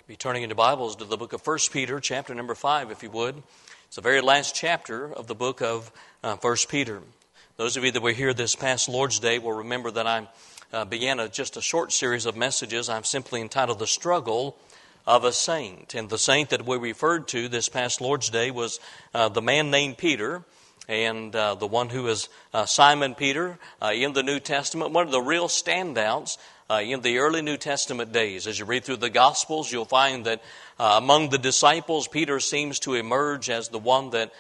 Be turning into Bibles to the book of 1 Peter, chapter number 5, if you would. It's the very last chapter of the book of 1 Peter. Those of you that were here this past Lord's Day will remember that I began just a short series of messages I've simply entitled The Struggle of a Saint. And the saint that we referred to this past Lord's Day was the man named Peter, and the one who is Simon Peter in the New Testament, one of the real standouts in the early New Testament days. As you read through the Gospels, you'll find that among the disciples, Peter seems to emerge as the one that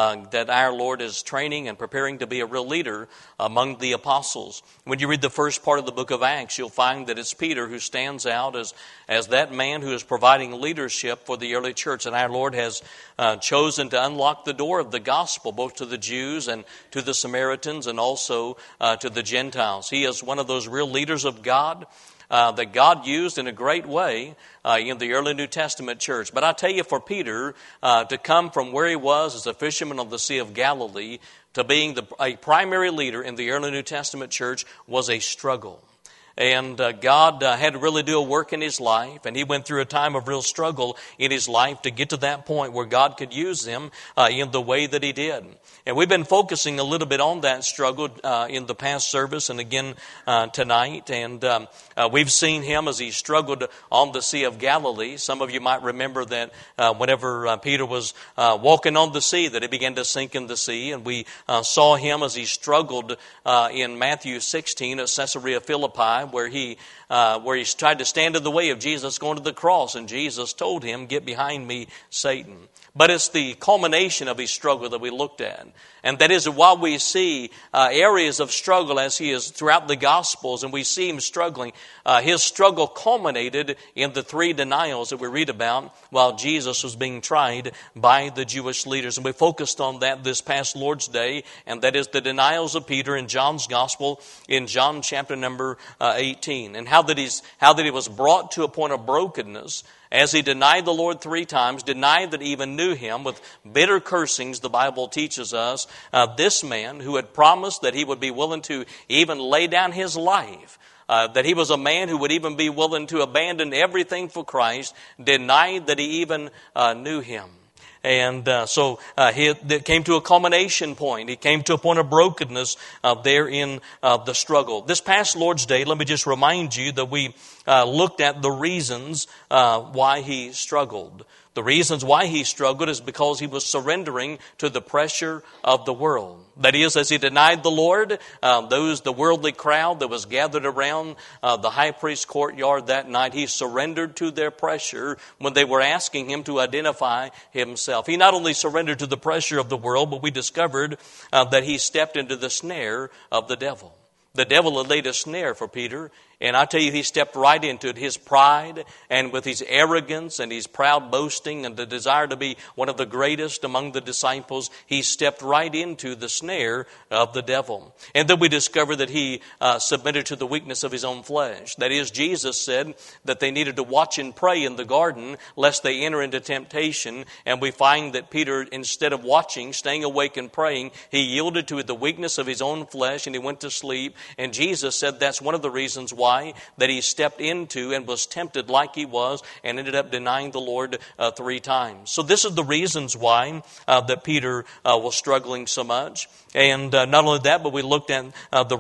our Lord is training and preparing to be a real leader among the apostles. When you read the first part of the book of Acts, you'll find that it's Peter who stands out as that man who is providing leadership for the early church. And our Lord has chosen to unlock the door of the gospel, both to the Jews and to the Samaritans and also to the Gentiles. He is one of those real leaders of God that God used in a great way in the early New Testament church. But I tell you, for Peter to come from where he was as a fisherman of the Sea of Galilee to being a primary leader in the early New Testament church was a struggle. And God had to really do a work in his life, and he went through a time of real struggle in his life to get to that point where God could use him in the way that he did. And we've been focusing a little bit on that struggle in the past service and again tonight. And we've seen him as he struggled on the Sea of Galilee. Some of you might remember that whenever Peter was walking on the sea, that he began to sink in the sea. And we saw him as he struggled in Matthew 16 at Caesarea Philippi, where he tried to stand in the way of Jesus going to the cross, and Jesus told him, "Get behind me, Satan." But it's the culmination of his struggle that we looked at. And that is, while we see areas of struggle as he is throughout the Gospels, and we see him struggling, his struggle culminated in the 3 denials that we read about while Jesus was being tried by the Jewish leaders. And we focused on that this past Lord's Day, and that is the denials of Peter in John's Gospel in John chapter number 18, and how that he was brought to a point of brokenness as he denied the Lord 3 times, denied that he even knew him with bitter cursings. The Bible teaches us this man who had promised that he would be willing to even lay down his life, that he was a man who would even be willing to abandon everything for Christ, denied that he even knew him. And so he came to a culmination point. He came to a point of brokenness there in the struggle. This past Lord's Day, let me just remind you that we looked at the reasons why he struggled. The reasons why he struggled is because he was surrendering to the pressure of the world. That is, as he denied the Lord, the worldly crowd that was gathered around the high priest's courtyard that night, he surrendered to their pressure when they were asking him to identify himself. He not only surrendered to the pressure of the world, but we discovered that he stepped into the snare of the devil. The devil had laid a snare for Peter, and I tell you, he stepped right into it. His pride and with his arrogance and his proud boasting and the desire to be one of the greatest among the disciples, he stepped right into the snare of the devil. And then we discover that he submitted to the weakness of his own flesh. That is, Jesus said that they needed to watch and pray in the garden lest they enter into temptation. And we find that Peter, instead of watching, staying awake and praying, he yielded to the weakness of his own flesh and he went to sleep. And Jesus said that's one of the reasons why that he stepped into and was tempted like he was and ended up denying the Lord 3 times. So this is the reasons why that Peter was struggling so much. And not only that, but we looked at the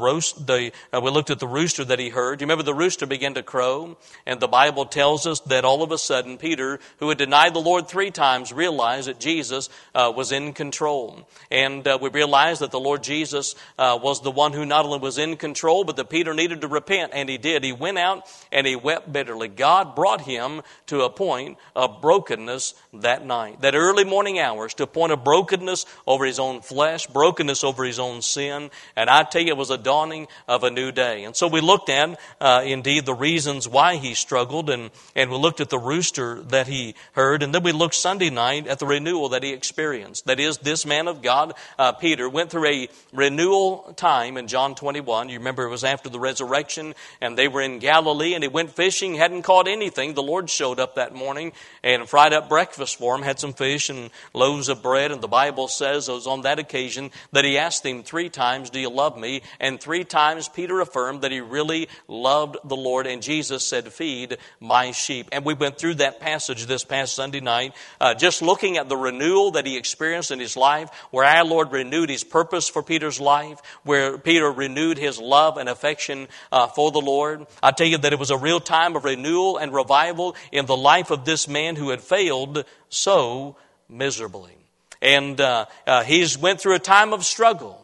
rooster that he heard. You remember the rooster began to crow, and the Bible tells us that all of a sudden Peter, who had denied the Lord 3 times, realized that Jesus was in control. And we realized that the Lord Jesus was the one who not only was in control, but that Peter needed to repent, and he did. He went out and he wept bitterly. God brought him to a point of brokenness that night, that early morning hours, to a point of brokenness over his own flesh, brokenness over his own sin. And I tell you, it was a dawning of a new day. And so we looked at, indeed, the reasons why he struggled, and we looked at the rooster that he heard, and then we looked Sunday night at the renewal that he experienced. That is, this man of God, Peter, went through a renewal time in John 21. You remember it was after the resurrection, and and they were in Galilee, and he went fishing, hadn't caught anything. The Lord showed up that morning and fried up breakfast for him, had some fish and loaves of bread, and the Bible says it was on that occasion that he asked him 3 times, "Do you love me?" And 3 times Peter affirmed that he really loved the Lord, and Jesus said, "Feed my sheep." And we went through that passage this past Sunday night, just looking at the renewal that he experienced in his life, where our Lord renewed his purpose for Peter's life, where Peter renewed his love and affection for the Lord. I tell you that it was a real time of renewal and revival in the life of this man who had failed so miserably. And he's went through a time of struggle.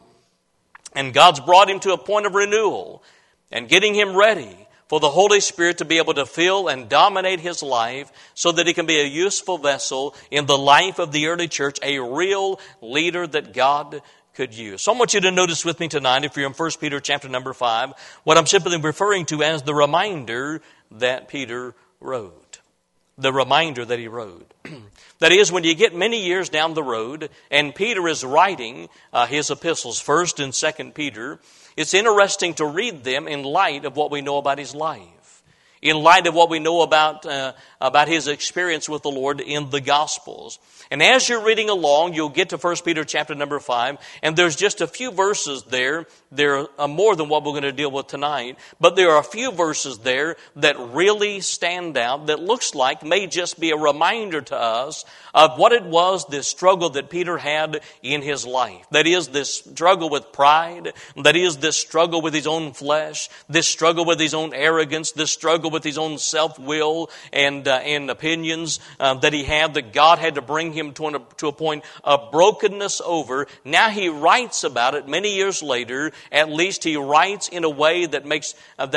And God's brought him to a point of renewal and getting him ready for the Holy Spirit to be able to fill and dominate his life so that he can be a useful vessel in the life of the early church, a real leader that God could use. So I want you to notice with me tonight, if you're in 1 Peter chapter number 5, what I'm simply referring to as the reminder that Peter wrote. The reminder that he wrote. That is, when you get many years down the road, and Peter is writing his epistles, 1st and 2nd Peter, it's interesting to read them in light of what we know about his life, in light of what we know about his experience with the Lord in the Gospels. And as you're reading along, you'll get to 1 Peter chapter number 5, and there's just a few verses there. There are more than what we're going to deal with tonight, but there are a few verses there that really stand out, that looks like may just be a reminder to us of what it was, this struggle that Peter had in his life. That is, this struggle with pride. That is, this struggle with his own flesh. This struggle with his own arrogance. This struggle with his own self-will and opinions that he had, that God had to bring him to a point of brokenness over. Now he writes about it many years later. At least he writes in a way that makes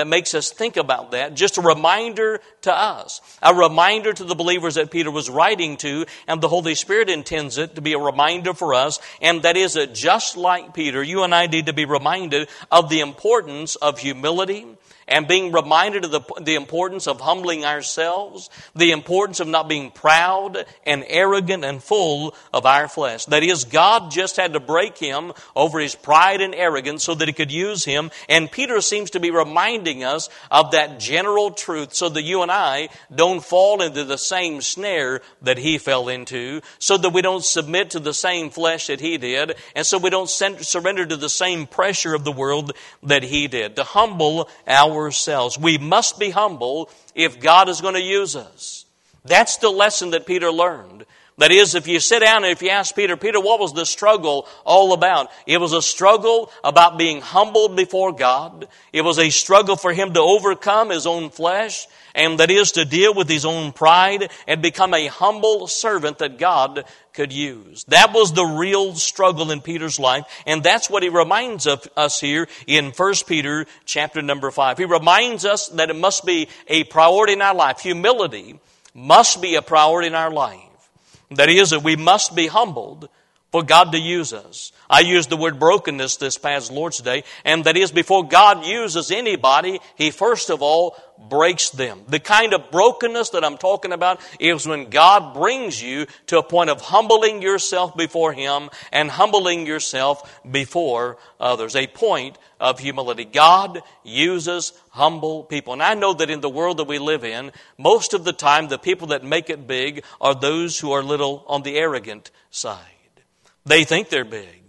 us think about that. Just a reminder to us. A reminder to the believers that Peter was writing to, and the Holy Spirit intends it to be a reminder for us. And that is that just like Peter, you and I need to be reminded of the importance of humility, and being reminded of the importance of humbling ourselves, the importance of not being proud and arrogant and full of our flesh. That is, God just had to break him over his pride and arrogance so that he could use him. And Peter seems to be reminding us of that general truth so that you and I don't fall into the same snare that he fell into, so that we don't submit to the same flesh that he did, and so we don't surrender to the same pressure of the world that he did. To humble ourselves. We must be humble if God is going to use us. That's the lesson that Peter learned. That is, if you sit down and if you ask Peter, what was the struggle all about? It was a struggle about being humbled before God. It was a struggle for him to overcome his own flesh, and that is to deal with his own pride and become a humble servant that God could use. That was the real struggle in Peter's life, and that's what he reminds of us here in 1 Peter chapter number 5. He reminds us that it must be a priority in our life. Humility must be a priority in our life. That is, that we must be humbled for God to use us. I used the word brokenness this past Lord's Day, and that is, before God uses anybody, He first of all breaks them. The kind of brokenness that I'm talking about is when God brings you to a point of humbling yourself before Him and humbling yourself before others. A point of humility. God uses humble people. And I know that in the world that we live in, most of the time the people that make it big are those who are little on the arrogant side. They think they're big.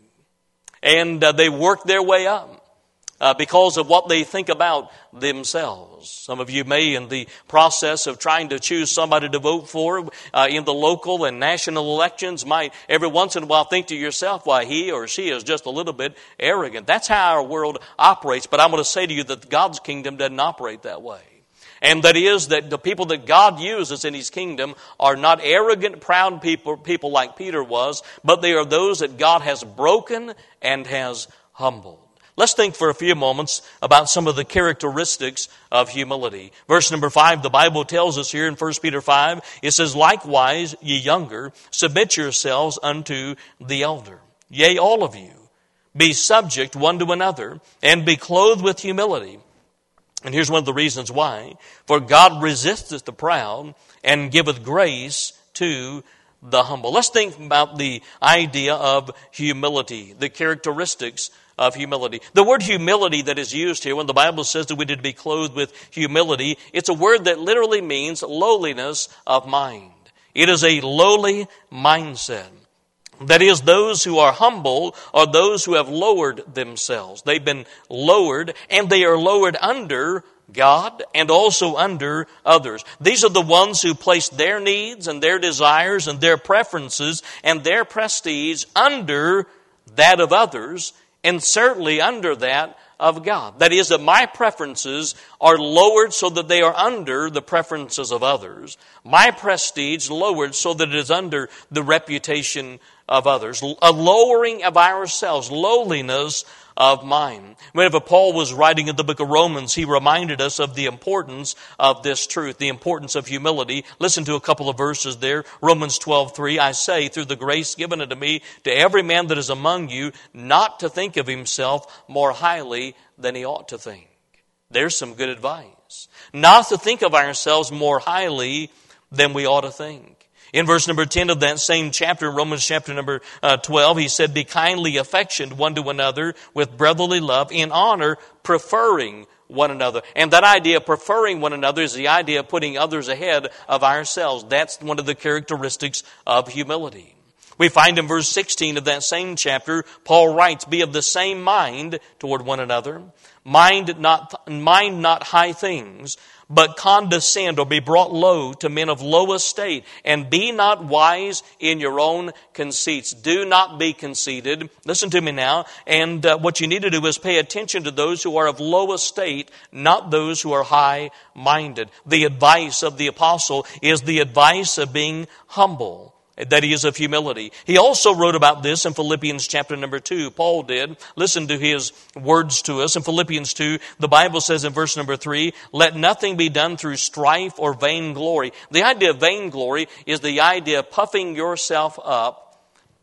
And they work their way up because of what they think about themselves. Some of you may, in the process of trying to choose somebody to vote for in the local and national elections, might every once in a while think to yourself, why, he or she is just a little bit arrogant. That's how our world operates. But I'm going to say to you that God's kingdom doesn't operate that way. And that is that the people that God uses in His kingdom are not arrogant, proud people like Peter was, but they are those that God has broken and has humbled. Let's think for a few moments about some of the characteristics of humility. Verse number 5, the Bible tells us here in 1 Peter 5, it says, "Likewise, ye younger, submit yourselves unto the elder. Yea, all of you, be subject one to another, and be clothed with humility." And here's one of the reasons why. "For God resisteth the proud, and giveth grace to the humble." Let's think about the idea of humility, the characteristics of humility. The word humility that is used here, when the Bible says that we need to be clothed with humility, it's a word that literally means lowliness of mind. It is a lowly mindset. That is, those who are humble are those who have lowered themselves. They've been lowered, and they are lowered under God and also under others. These are the ones who place their needs and their desires and their preferences and their prestige under that of others, and certainly under that of God. That is, that my preferences are lowered so that they are under the preferences of others. My prestige lowered so that it is under the reputation of others. A lowering of ourselves, lowliness of mind. Whenever Paul was writing in the book of Romans, he reminded us of the importance of this truth, the importance of humility. Listen to a couple of verses there. Romans 12:3, I say, through the grace given unto me, to every man that is among you, not to think of himself more highly than he ought to think. There's some good advice. Not to think of ourselves more highly than we ought to think. In verse number 10 of that same chapter, Romans chapter number 12, he said, be kindly affectioned one to another with brotherly love, in honor, preferring one another. And that idea of preferring one another is the idea of putting others ahead of ourselves. That's one of the characteristics of humility. We find in verse 16 of that same chapter, Paul writes, be of the same mind toward one another. Mind not high things, but condescend or be brought low to men of low estate, and be not wise in your own conceits. Do not be conceited. Listen to me now. And what you need to do is pay attention to those who are of low estate, not those who are high-minded. The advice of the apostle is the advice of being humble. That he is of humility. He also wrote about this in Philippians chapter number 2. Paul did. Listen to his words to us. In Philippians 2, the Bible says in verse number 3, let nothing be done through strife or vainglory. The idea of vainglory is the idea of puffing yourself up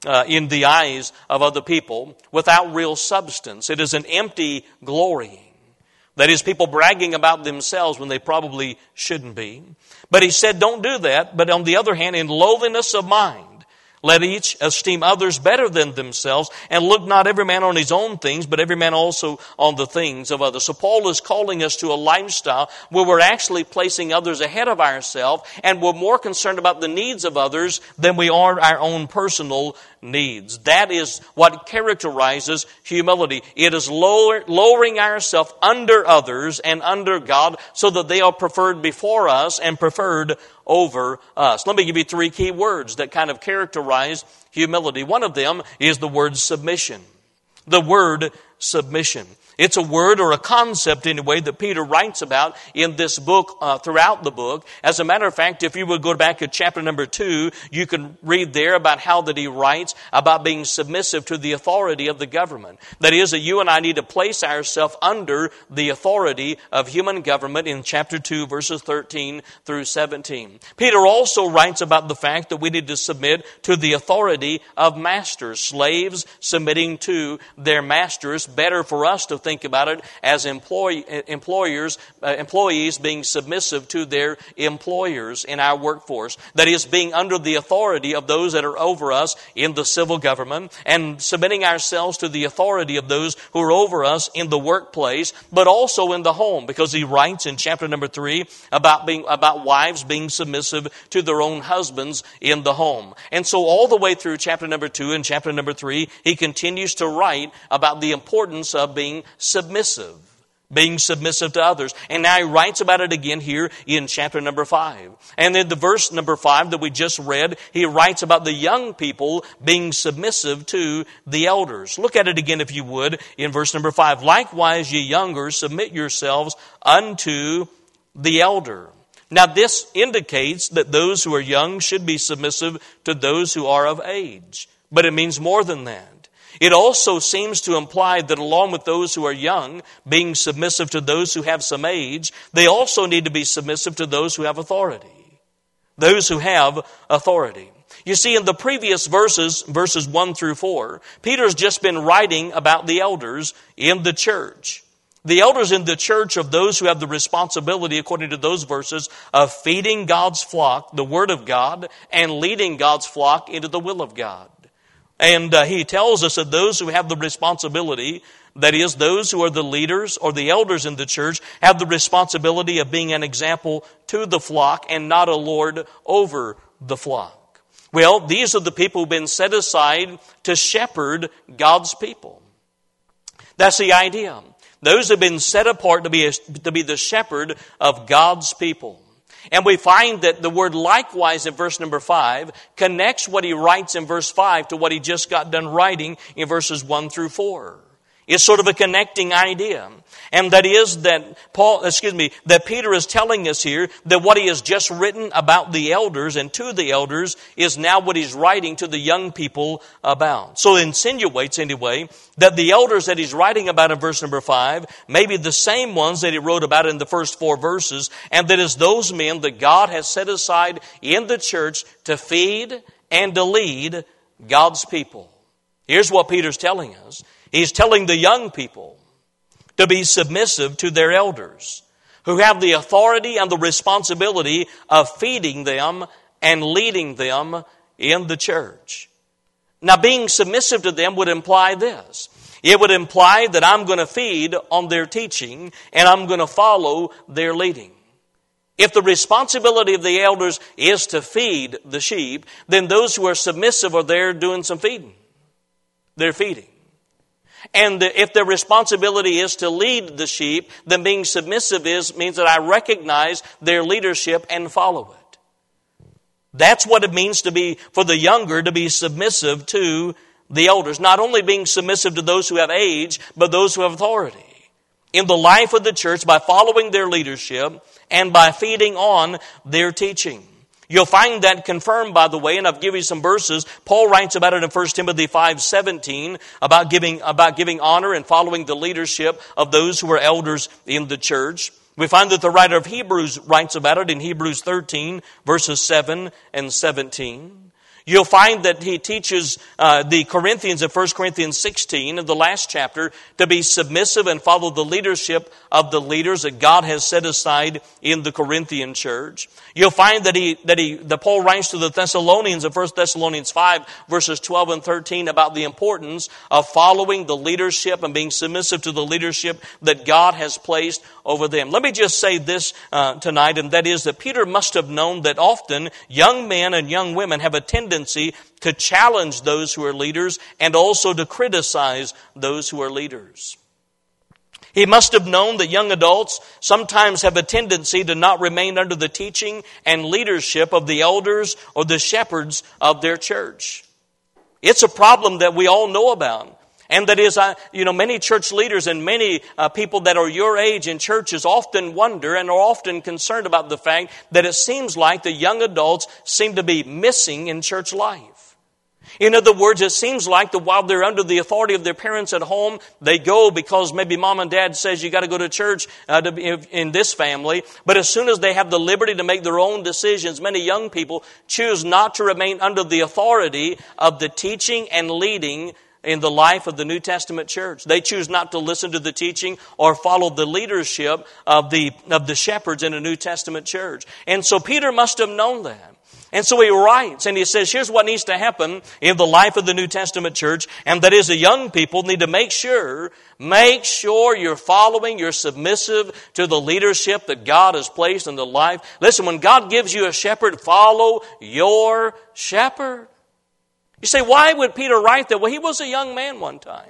in the eyes of other people without real substance. It is an empty glorying. That is, people bragging about themselves when they probably shouldn't be. But he said, don't do that. But on the other hand, in lowliness of mind, let each esteem others better than themselves, and look not every man on his own things, but every man also on the things of others. So Paul is calling us to a lifestyle where we're actually placing others ahead of ourselves, and we're more concerned about the needs of others than we are our own personal needs. That is what characterizes humility. It is lowering ourselves under others and under God so that they are preferred before us and preferred over us. Let me give you 3 key words that kind of characterize humility. One of them is the word submission. The word submission. It's a word or a concept anyway that Peter writes about in this book, throughout the book. As a matter of fact, if you would go back to chapter number 2, you can read there about how that he writes about being submissive to the authority of the government. That is, that you and I need to place ourselves under the authority of human government in chapter 2, verses 13 through 17. Peter also writes about the fact that we need to submit to the authority of masters, slaves submitting to their masters. Better for us to think about it as employees being submissive to their employers in our workforce. That is, being under the authority of those that are over us in the civil government, and submitting ourselves to the authority of those who are over us in the workplace, but also in the home, because he writes in chapter number 3 about wives being submissive to their own husbands in the home. And so all the way through chapter number 2 and chapter number 3, he continues to write about the importance of being submissive to others. And now he writes about it again here in chapter number 5. And then the verse number 5 that we just read, he writes about the young people being submissive to the elders. Look at it again if you would in verse number 5. Likewise, ye younger, submit yourselves unto the elder. Now this indicates that those who are young should be submissive to those who are of age. But it means more than that. It also seems to imply that along with those who are young, being submissive to those who have some age, they also need to be submissive to those who have authority. Those who have authority. You see, in the previous verses 1 through 4, Peter's just been writing about the elders in the church. The elders in the church of those who have the responsibility, according to those verses, of feeding God's flock, the Word of God, and leading God's flock into the will of God. And he tells us that those who have the responsibility That is, those who are the leaders or the elders in the church have the responsibility of being an example to the flock and not a lord over the flock. Well, these are the people who've been set aside to shepherd God's people. That's the idea. Those have been set apart to be the shepherd of God's people. And we find that the word likewise in verse number 5 connects what he writes in verse 5 to what he just got done writing in verses 1 through 4. It's sort of a connecting idea. And that is that that Peter is telling us here that what he has just written about the elders and to the elders is now what he's writing to the young people about. So it insinuates anyway that the elders that he's writing about in verse number 5 may be the same ones that he wrote about in the first 4 verses, and that is those men that God has set aside in the church to feed and to lead God's people. Here's what Peter's telling us. He's telling the young people to be submissive to their elders, who have the authority and the responsibility of feeding them and leading them in the church. Now, being submissive to them would imply this. It would imply that I'm going to feed on their teaching and I'm going to follow their leading. If the responsibility of the elders is to feed the sheep, then those who are submissive are there doing some feeding. They're feeding. And if their responsibility is to lead the sheep, then being submissive means that I recognize their leadership and follow it. That's what it means to be, for the younger, to be submissive to the elders. Not only being submissive to those who have age, but those who have authority in the life of the church by following their leadership and by feeding on their teaching. You'll find that confirmed, by the way, and I've given you some verses. Paul writes about it in 1 Timothy 5:17 about giving honor and following the leadership of those who are elders in the church. We find that the writer of Hebrews writes about it in Hebrews 13, verses 7 and 17. You'll find that he teaches the Corinthians in 1 Corinthians 16, in the last chapter, to be submissive and follow the leadership of the leaders that God has set aside in the Corinthian church. You'll find that Paul writes to the Thessalonians in 1 Thessalonians 5, verses 12 and 13, about the importance of following the leadership and being submissive to the leadership that God has placed over them. Let me just say this tonight, and that is that Peter must have known that often young men and young women have a tendency to challenge those who are leaders and also to criticize those who are leaders. He must have known that young adults sometimes have a tendency to not remain under the teaching and leadership of the elders or the shepherds of their church. It's a problem that we all know about. And that is, many church leaders and many people that are your age in churches often wonder and are often concerned about the fact that it seems like the young adults seem to be missing in church life. In other words, it seems like that while they're under the authority of their parents at home, they go because maybe mom and dad says you got to go to church in this family. But as soon as they have the liberty to make their own decisions, many young people choose not to remain under the authority of the teaching and leading in the life of the New Testament church. They choose not to listen to the teaching or follow the leadership of the shepherds in a New Testament church. And so Peter must have known that. And so he writes and he says, here's what needs to happen in the life of the New Testament church, and that is the young people need to make sure you're following, you're submissive to the leadership that God has placed in the life. Listen, when God gives you a shepherd, follow your shepherd. You say, why would Peter write that? Well, he was a young man one time.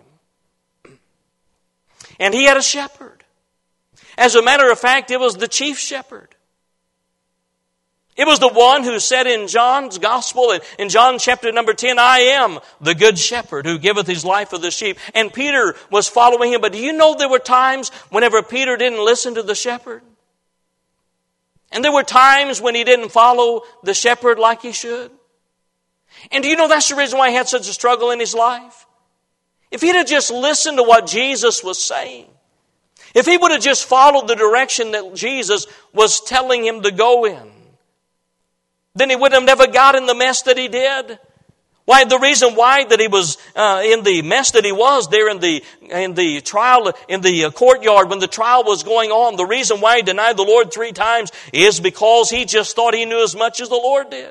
And he had a shepherd. As a matter of fact, it was the chief shepherd. It was the one who said in John's gospel, in John chapter number 10, I am the good shepherd who giveth his life for the sheep. And Peter was following him. But do you know there were times whenever Peter didn't listen to the shepherd? And there were times when he didn't follow the shepherd like he should. And do you know that's the reason why he had such a struggle in his life? If he'd have just listened to what Jesus was saying, if he would have just followed the direction that Jesus was telling him to go in, then he would have never got in the mess that he did. Why? The reason why that he was in the mess that he was there in the trial, in the courtyard when the trial was going on, the reason why he denied the Lord 3 times is because he just thought he knew as much as the Lord did.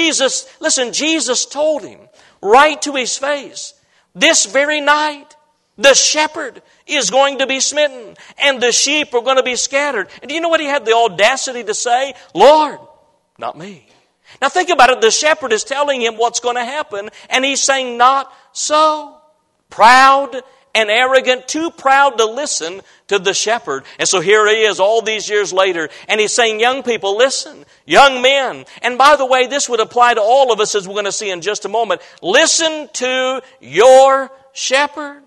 Jesus told him right to his face, this very night The shepherd is going to be smitten, and the sheep are going to be scattered. And do you know what he had the audacity to say? Lord, not me. Now think about it. The shepherd is telling him what's going to happen, and he's saying, not so. Proud and arrogant, too proud to listen to the shepherd. And so here he is all these years later, and he's saying, young people, listen. Young men. And by the way, this would apply to all of us, as we're going to see in just a moment. Listen to your shepherd.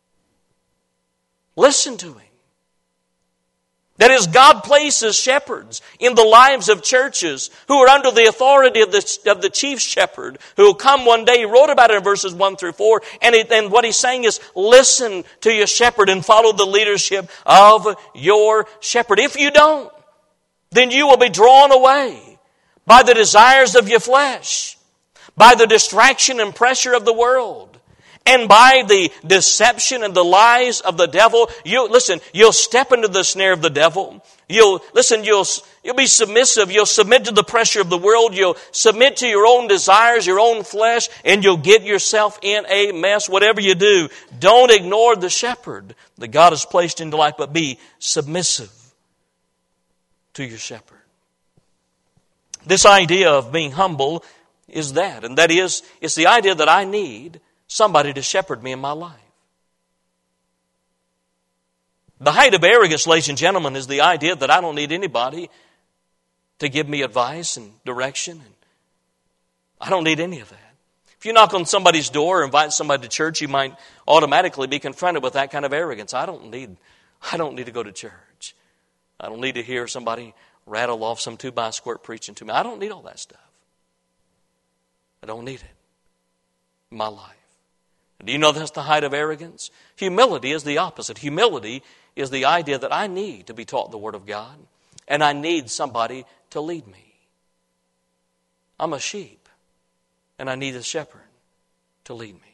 Listen to him. That is, God places shepherds in the lives of churches who are under the authority of the chief shepherd, who will come one day. He wrote about it in verses 1 through 4. And what he's saying is, listen to your shepherd and follow the leadership of your shepherd. If you don't, then you will be drawn away by the desires of your flesh, by the distraction and pressure of the world, and by the deception and the lies of the devil. You'll step into the snare of the devil. You'll be submissive. You'll submit to the pressure of the world. You'll submit to your own desires, your own flesh, and you'll get yourself in a mess. Whatever you do, don't ignore the shepherd that God has placed into life, but be submissive to your shepherd. This idea of being humble is that, and that is, it's the idea that I need somebody to shepherd me in my life. The height of arrogance, ladies and gentlemen, is the idea that I don't need anybody to give me advice and direction. And I don't need any of that. If you knock on somebody's door or invite somebody to church, you might automatically be confronted with that kind of arrogance. I don't need to go to church. I don't need to hear somebody rattle off some 2x preaching to me. I don't need all that stuff. I don't need it in my life. Do you know that's the height of arrogance? Humility is the opposite. Humility is the idea that I need to be taught the Word of God, and I need somebody to lead me. I'm a sheep, and I need a shepherd to lead me.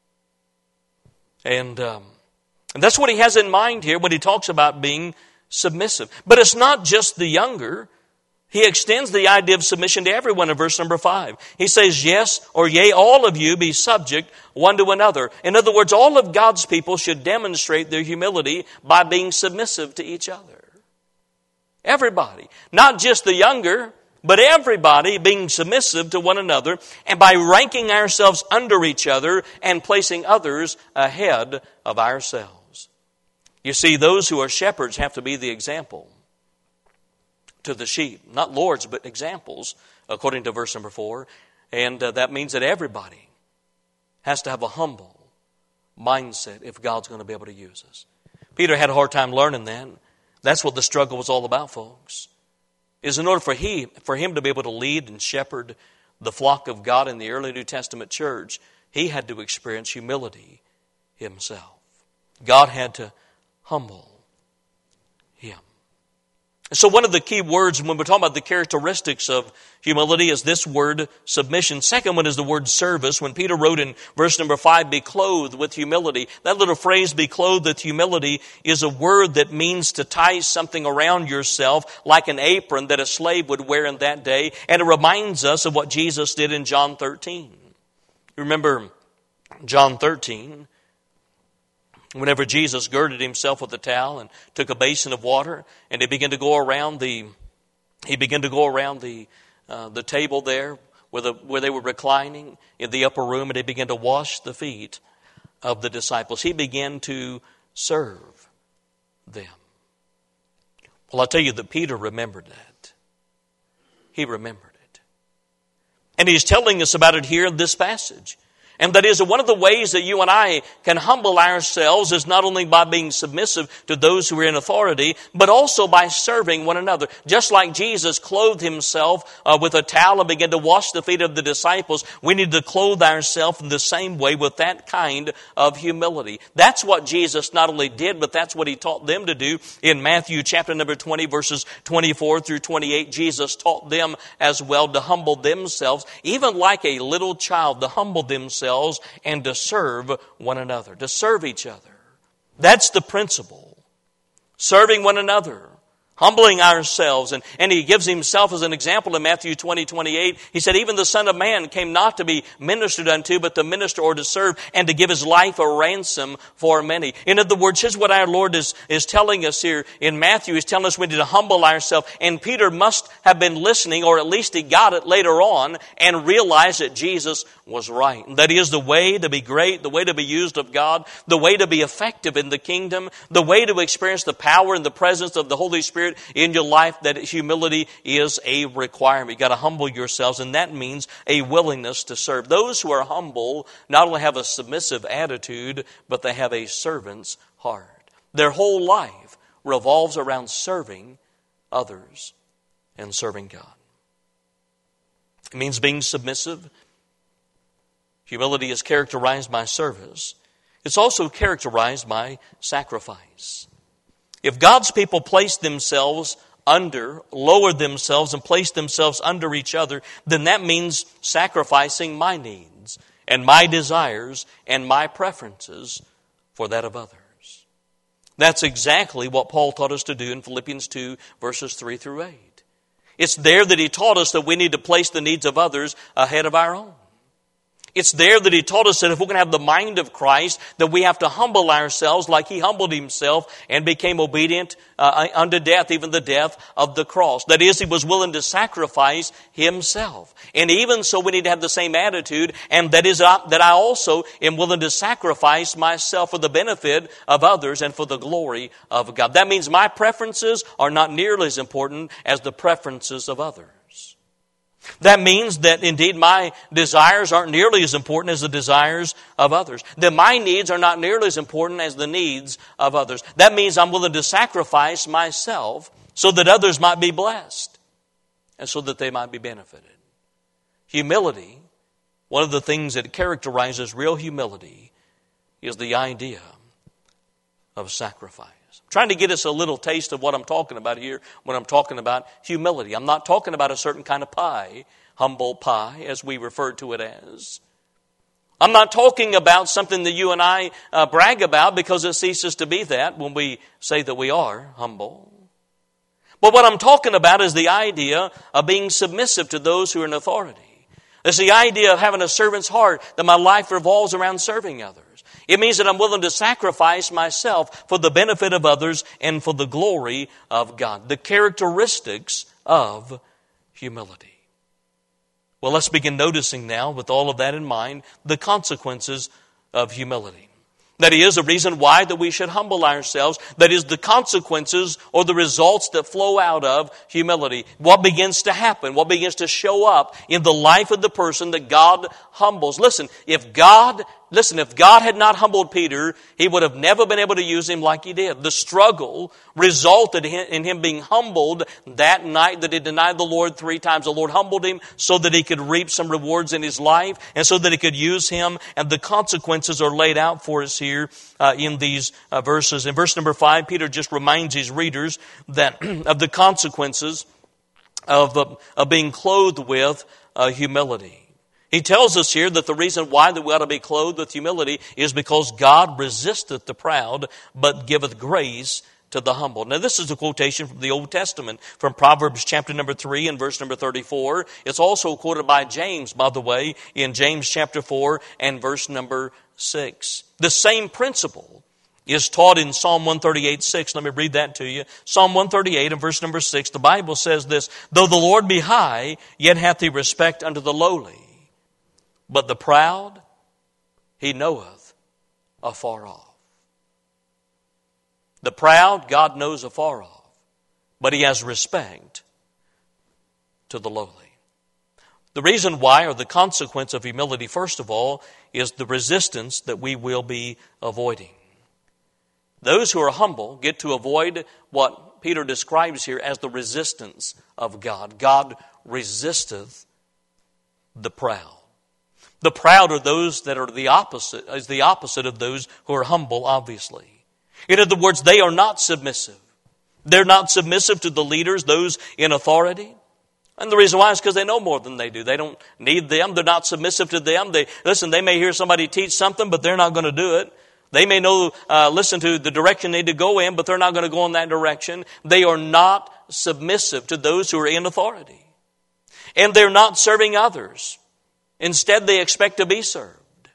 And that's what he has in mind here when he talks about being submissive. But it's not just the younger. He extends the idea of submission to everyone in verse number 5. He says, yes, or yea, all of you be subject one to another. In other words, all of God's people should demonstrate their humility by being submissive to each other. Everybody. Not just the younger, but everybody being submissive to one another, and by ranking ourselves under each other and placing others ahead of ourselves. You see, those who are shepherds have to be the example to the sheep. Not lords, but examples, according to verse number 4. And that means that everybody has to have a humble mindset if God's going to be able to use us. Peter had a hard time learning that. That's what the struggle was all about, folks. Is in order for him to be able to lead and shepherd the flock of God in the early New Testament church, he had to experience humility himself. God had to humble him. So one of the key words when we're talking about the characteristics of humility is this word submission. Second one is the word service. When Peter wrote in verse number 5, be clothed with humility. That little phrase, be clothed with humility, is a word that means to tie something around yourself like an apron that a slave would wear in that day. And it reminds us of what Jesus did in John 13. You remember John 13? Whenever Jesus girded himself with a towel and took a basin of water, and he began to go around the table there where they were reclining in the upper room, and he began to wash the feet of the disciples. He began to serve them. Well, I'll tell you that Peter remembered that. He remembered it. And he's telling us about it here in this passage. And that is one of the ways that you and I can humble ourselves is not only by being submissive to those who are in authority, but also by serving one another. Just like Jesus clothed himself with a towel and began to wash the feet of the disciples, we need to clothe ourselves in the same way with that kind of humility. That's what Jesus not only did, but that's what he taught them to do. In Matthew chapter number 20, verses 24 through 28, Jesus taught them as well to humble themselves, even like a little child, to humble themselves and to serve one another, to serve each other. That's the principle. Serving one another, Humbling ourselves. And he gives himself as an example in Matthew 20:28. He said, even the Son of Man came not to be ministered unto, but to minister or to serve, and to give his life a ransom for many. In other words, here's what our Lord is telling us here in Matthew. He's telling us we need to humble ourselves. And Peter must have been listening, or at least he got it later on, and realized that Jesus was right. That is the way to be great, the way to be used of God, the way to be effective in the kingdom, the way to experience the power and the presence of the Holy Spirit in your life, that humility is a requirement. You've got to humble yourselves, and that means a willingness to serve. Those who are humble not only have a submissive attitude, but they have a servant's heart. Their whole life revolves around serving others and serving God. It means being submissive. Humility is characterized by service. It's also characterized by sacrifice. If God's people place themselves lower themselves and place themselves under each other, then that means sacrificing my needs and my desires and my preferences for that of others. That's exactly what Paul taught us to do in Philippians 2, verses 3 through 8. It's there that he taught us that we need to place the needs of others ahead of our own. It's there that he taught us that if we're going to have the mind of Christ, that we have to humble ourselves like he humbled himself and became obedient unto death, even the death of the cross. That is, he was willing to sacrifice himself. And even so, we need to have the same attitude, and that is that I also am willing to sacrifice myself for the benefit of others and for the glory of God. That means my preferences are not nearly as important as the preferences of others. That means that indeed my desires aren't nearly as important as the desires of others. That my needs are not nearly as important as the needs of others. That means I'm willing to sacrifice myself so that others might be blessed and so that they might be benefited. Humility, one of the things that characterizes real humility, is the idea of sacrifice. I'm trying to get us a little taste of what I'm talking about here when I'm talking about humility. I'm not talking about a certain kind of pie, humble pie, as we refer to it as. I'm not talking about something that you and I brag about, because it ceases to be that when we say that we are humble. But what I'm talking about is the idea of being submissive to those who are in authority. It's the idea of having a servant's heart, that my life revolves around serving others. It means that I'm willing to sacrifice myself for the benefit of others and for the glory of God. The characteristics of humility. Well, let's begin noticing now, with all of that in mind, the consequences of humility. That is the reason why that we should humble ourselves. That is the consequences or the results that flow out of humility. What begins to happen, what begins to show up in the life of the person that God humbles. Listen, if God had not humbled Peter, he would have never been able to use him like he did. The struggle resulted in him being humbled that night that he denied the Lord 3 times. The Lord humbled him so that he could reap some rewards in his life and so that he could use him. And the consequences are laid out for us here in these verses. In verse number 5, Peter just reminds his readers that of the consequences of being clothed with humility. He tells us here that the reason why that we ought to be clothed with humility is because God resisteth the proud, but giveth grace to the humble. Now, this is a quotation from the Old Testament, from Proverbs chapter number 3 and verse number 34. It's also quoted by James, by the way, in James chapter 4 and verse number 6. The same principle is taught in Psalm 138:6. Let me read that to you. Psalm 138 and verse number 6, the Bible says this: "Though the Lord be high, yet hath he respect unto the lowly. But the proud he knoweth afar off." The proud God knows afar off, but he has respect to the lowly. The reason why, or the consequence of humility, first of all, is the resistance that we will be avoiding. Those who are humble get to avoid what Peter describes here as the resistance of God. God resisteth the proud. The proud are those that are the opposite of those who are humble, obviously. In other words, they are not submissive. They're not submissive to the leaders, those in authority. And the reason why is because they know more than they do. They don't need them. They're not submissive to them. They may hear somebody teach something, but they're not going to do it. They may listen to the direction they need to go in, but they're not going to go in that direction. They are not submissive to those who are in authority. And they're not serving others. Instead, they expect to be served.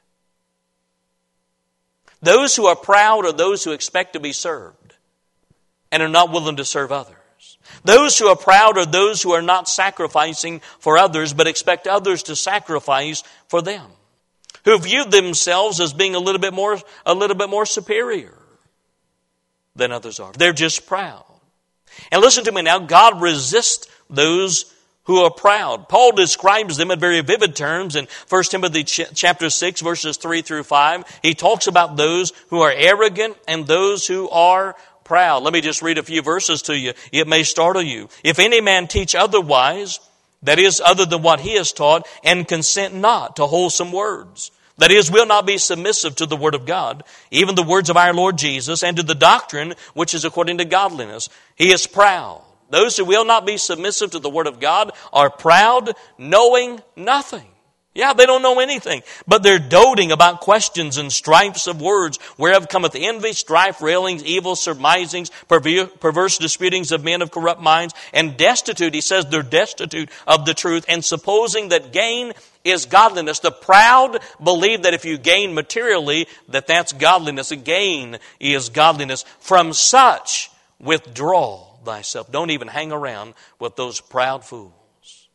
Those who are proud are those who expect to be served and are not willing to serve others. Those who are proud are those who are not sacrificing for others, but expect others to sacrifice for them. Who view themselves as being a little bit more superior than others are. They're just proud. And listen to me now, God resists those who are proud. Paul describes them in very vivid terms in 1 Timothy chapter 6, verses 3 through 5. He talks about those who are arrogant and those who are proud. Let me just read a few verses to you. It may startle you. If any man teach otherwise, that is, other than what he has taught, and consent not to wholesome words, that is, will not be submissive to the word of God, even the words of our Lord Jesus, and to the doctrine which is according to godliness, he is proud. Those who will not be submissive to the word of God are proud, knowing nothing. Yeah, they don't know anything, but they're doting about questions and strifes of words, whereof cometh envy, strife, railings, evil surmisings, perverse disputings of men of corrupt minds, and destitute. He says they're destitute of the truth, and supposing that gain is godliness. The proud believe that if you gain materially, that's godliness. A gain is godliness. From such withdraw thyself. Don't even hang around with those proud fools.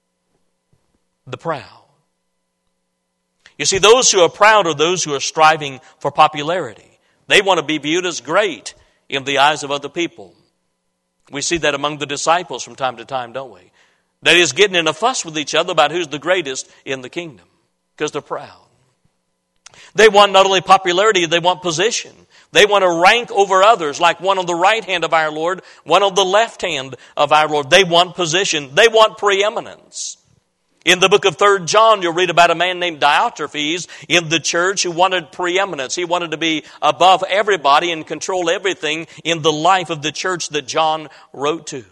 The proud. You see, those who are proud are those who are striving for popularity. They want to be viewed as great in the eyes of other people. We see that among the disciples from time to time, don't we? That is, getting in a fuss with each other about who's the greatest in the kingdom, because they're proud. They want not only popularity, they want position. They want to rank over others, like one on the right hand of our Lord, one on the left hand of our Lord. They want position. They want preeminence. In the book of 3 John, you'll read about a man named Diotrephes in the church who wanted preeminence. He wanted to be above everybody and control everything in the life of the church that John wrote to.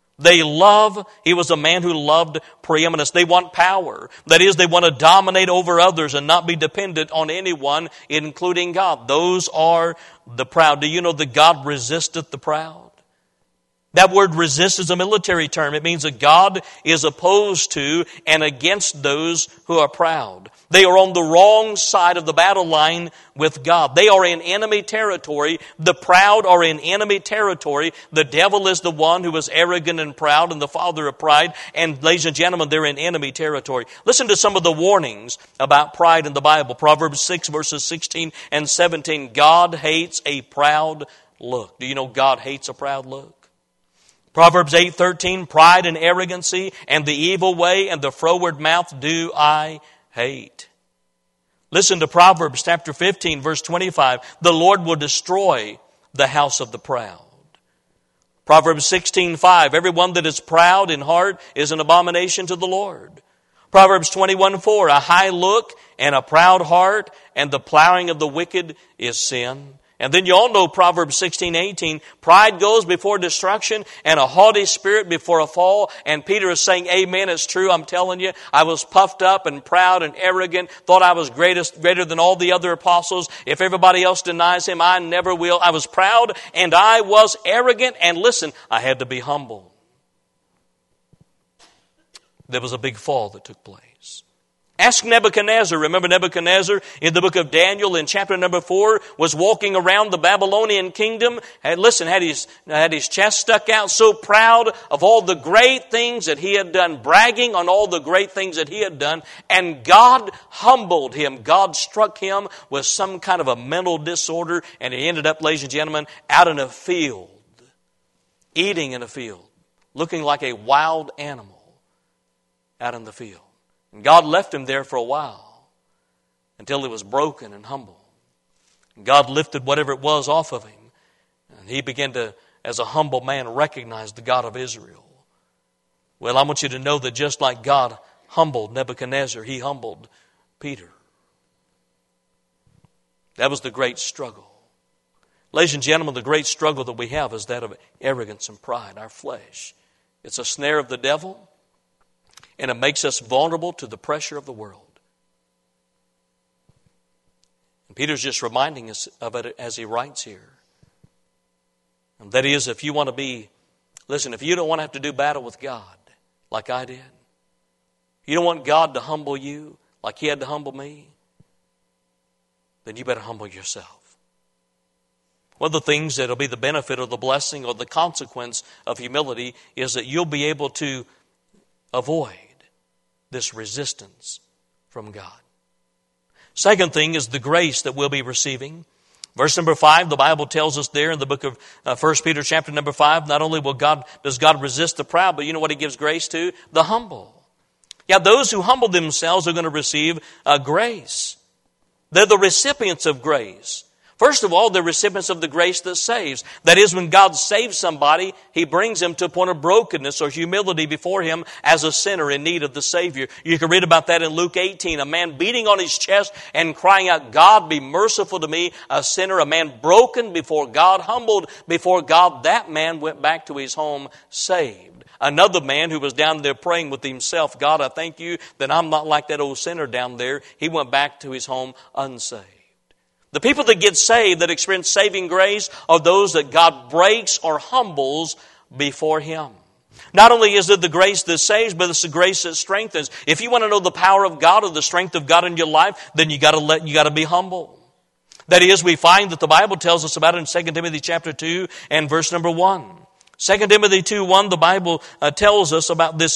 He was a man who loved preeminence. They want power. That is, they want to dominate over others and not be dependent on anyone, including God. Those are the proud. Do you know that God resisteth the proud? That word resist is a military term. It means that God is opposed to and against those who are proud. They are on the wrong side of the battle line with God. They are in enemy territory. The proud are in enemy territory. The devil is the one who is arrogant and proud and the father of pride. And ladies and gentlemen, they're in enemy territory. Listen to some of the warnings about pride in the Bible. Proverbs 6 verses 16 and 17. God hates a proud look. Do you know God hates a proud look? Proverbs 8:13, pride and arrogancy and the evil way and the froward mouth do I hate. Listen to Proverbs chapter 15, verse 25. The Lord will destroy the house of the proud. Proverbs 16:5, everyone that is proud in heart is an abomination to the Lord. Proverbs 21:4, a high look and a proud heart and the plowing of the wicked is sin. And then you all know Proverbs 16:18, pride goes before destruction and a haughty spirit before a fall. And Peter is saying, amen, it's true, I'm telling you. I was puffed up and proud and arrogant, thought I was greater than all the other apostles. If everybody else denies him, I never will. I was proud and I was arrogant. And listen, I had to be humble. There was a big fall that took place. Ask Nebuchadnezzar. Remember Nebuchadnezzar in the book of Daniel in chapter number 4 was walking around the Babylonian kingdom. Had his chest stuck out, so proud of all the great things that he had done, bragging on all the great things that he had done. And God humbled him. God struck him with some kind of a mental disorder, and he ended up, ladies and gentlemen, out in a field, eating in a field, looking like a wild animal out in the field. And God left him there for a while until he was broken and humble. And God lifted whatever it was off of him. And he began to, as a humble man, recognize the God of Israel. Well, I want you to know that just like God humbled Nebuchadnezzar, he humbled Peter. That was the great struggle. Ladies and gentlemen, the great struggle that we have is that of arrogance and pride, our flesh. It's a snare of the devil. And it makes us vulnerable to the pressure of the world. Peter's just reminding us of it as he writes here. And that is, if you want to be, listen, if you don't want to have to do battle with God like I did, you don't want God to humble you like He had to humble me, then you better humble yourself. One of the things that will be the benefit or the blessing or the consequence of humility is that you'll be able to avoid this resistance from God. Second thing is the grace that we'll be receiving. Verse number 5, the Bible tells us there in the book of 1 Peter chapter number 5, not only does God resist the proud, but you know what He gives grace to? The humble. Yeah, those who humble themselves are going to receive grace. They're the recipients of grace. First of all, they're recipients of the grace that saves. That is, when God saves somebody, He brings them to a point of brokenness or humility before Him as a sinner in need of the Savior. You can read about that in Luke 18. A man beating on his chest and crying out, God, be merciful to me, a sinner. A man broken before God, humbled before God. That man went back to his home saved. Another man who was down there praying with himself, God, I thank you that I'm not like that old sinner down there. He went back to his home unsaved. The people that get saved, that experience saving grace, are those that God breaks or humbles before Him. Not only is it the grace that saves, but it's the grace that strengthens. If you want to know the power of God or the strength of God in your life, then you got to be humble. That is, we find that the Bible tells us about it in 2 Timothy chapter 2 and verse number 1. 2 Timothy 2:1, the Bible tells us about this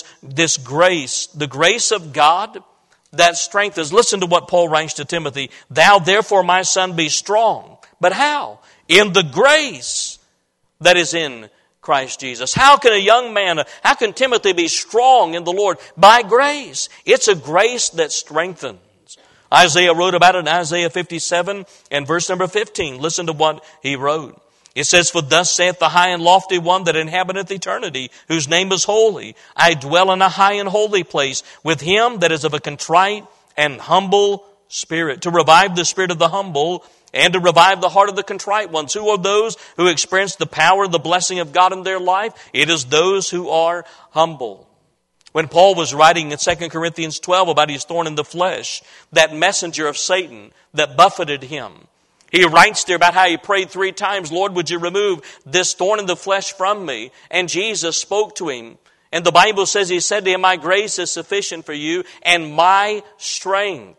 grace, the grace of God that strengthens. Listen to what Paul writes to Timothy. Thou therefore, my son, be strong. But how? In the grace that is in Christ Jesus. How can a young man, how can Timothy be strong in the Lord? By grace. It's a grace that strengthens. Isaiah wrote about it in Isaiah 57 and verse number 15. Listen to what he wrote. It says, for thus saith the high and lofty one that inhabiteth eternity, whose name is holy. I dwell in a high and holy place with him that is of a contrite and humble spirit, to revive the spirit of the humble and to revive the heart of the contrite ones. Who are those who experience the power, the blessing of God in their life? It is those who are humble. When Paul was writing in 2 Corinthians 12 about his thorn in the flesh, that messenger of Satan that buffeted him, he writes there about how he prayed 3 times, Lord, would you remove this thorn in the flesh from me? And Jesus spoke to him. And the Bible says He said to him, my grace is sufficient for you, and my strength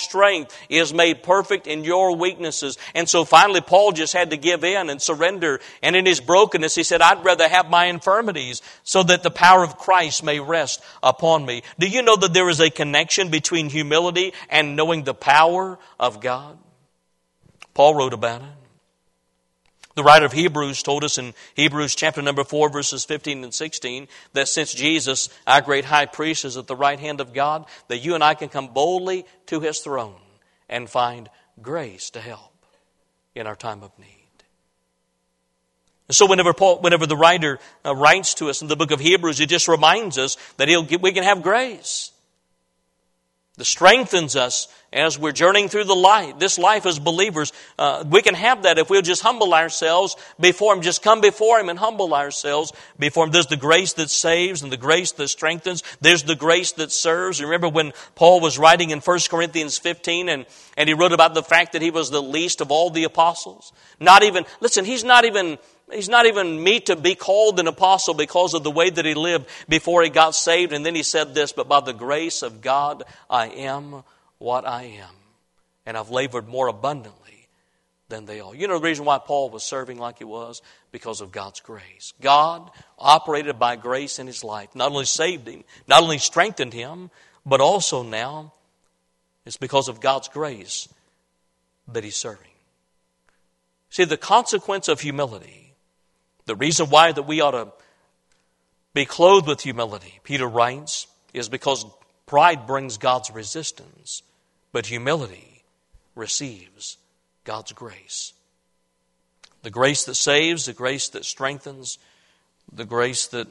is made perfect in your weaknesses. And so finally Paul just had to give in and surrender. And in his brokenness he said, I'd rather have my infirmities so that the power of Christ may rest upon me. Do you know that there is a connection between humility and knowing the power of God? Paul wrote about it. The writer of Hebrews told us in Hebrews chapter number 4, verses 15 and 16, that since Jesus, our great high priest, is at the right hand of God, that you and I can come boldly to His throne and find grace to help in our time of need. And so whenever the writer writes to us in the book of Hebrews, he just reminds us that we can have grace. That strengthens us as we're journeying through this life as believers. We can have that if we'll just humble ourselves before Him. Just come before Him and humble ourselves before Him. There's the grace that saves and the grace that strengthens. There's the grace that serves. Remember when Paul was writing in 1 Corinthians 15 and he wrote about the fact that he was the least of all the apostles? He's not even meet to be called an apostle because of the way that he lived before he got saved. And then he said this, but by the grace of God, I am what I am. And I've labored more abundantly than they all. You know the reason why Paul was serving like he was? Because of God's grace. God operated by grace in his life. Not only saved him, not only strengthened him, but also now it's because of God's grace that he's serving. See, the consequence of humility, the reason why that we ought to be clothed with humility, Peter writes, is because pride brings God's resistance, but humility receives God's grace. The grace that saves, the grace that strengthens, the grace that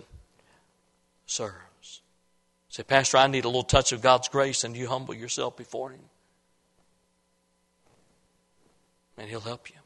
serves. Say, Pastor, I need a little touch of God's grace, and you humble yourself before Him. And He'll help you.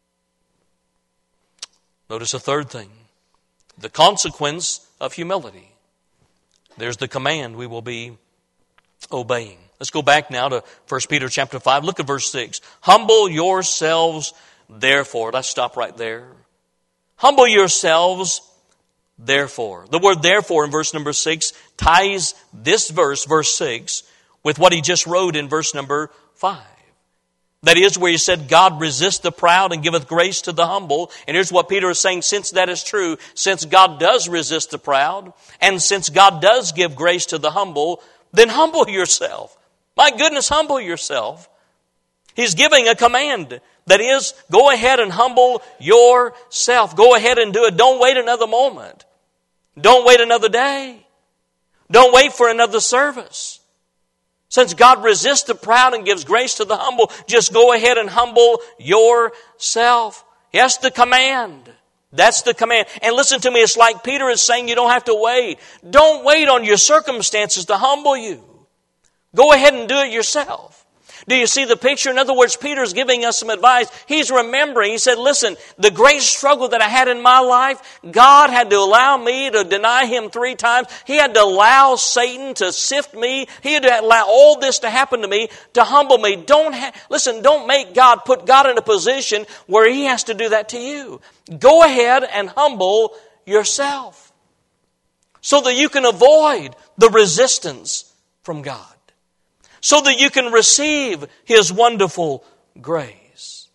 Notice a third thing. The consequence of humility. There's the command we will be obeying. Let's go back now to 1 Peter chapter 5. Look at verse 6. Humble yourselves, therefore. Let's stop right there. Humble yourselves, therefore. The word therefore in verse number 6 ties this verse, verse 6, with what he just wrote in verse number 5. That is where he said, God resists the proud and giveth grace to the humble. And here's what Peter is saying, since that is true, since God does resist the proud, and since God does give grace to the humble, then humble yourself. My goodness, humble yourself. He's giving a command. That is, go ahead and humble yourself. Go ahead and do it. Don't wait another moment. Don't wait another day. Don't wait for another service. Since God resists the proud and gives grace to the humble, just go ahead and humble yourself. That's the command. That's the command. And listen to me, it's like Peter is saying you don't have to wait. Don't wait on your circumstances to humble you. Go ahead and do it yourself. Do you see the picture? In other words, Peter's giving us some advice. He's remembering. He said, listen, the great struggle that I had in my life, God had to allow me to deny Him 3 times. He had to allow Satan to sift me. He had to allow all this to happen to me, to humble me. Don't make God, put God in a position where He has to do that to you. Go ahead and humble yourself so that you can avoid the resistance from God, so that you can receive His wonderful grace.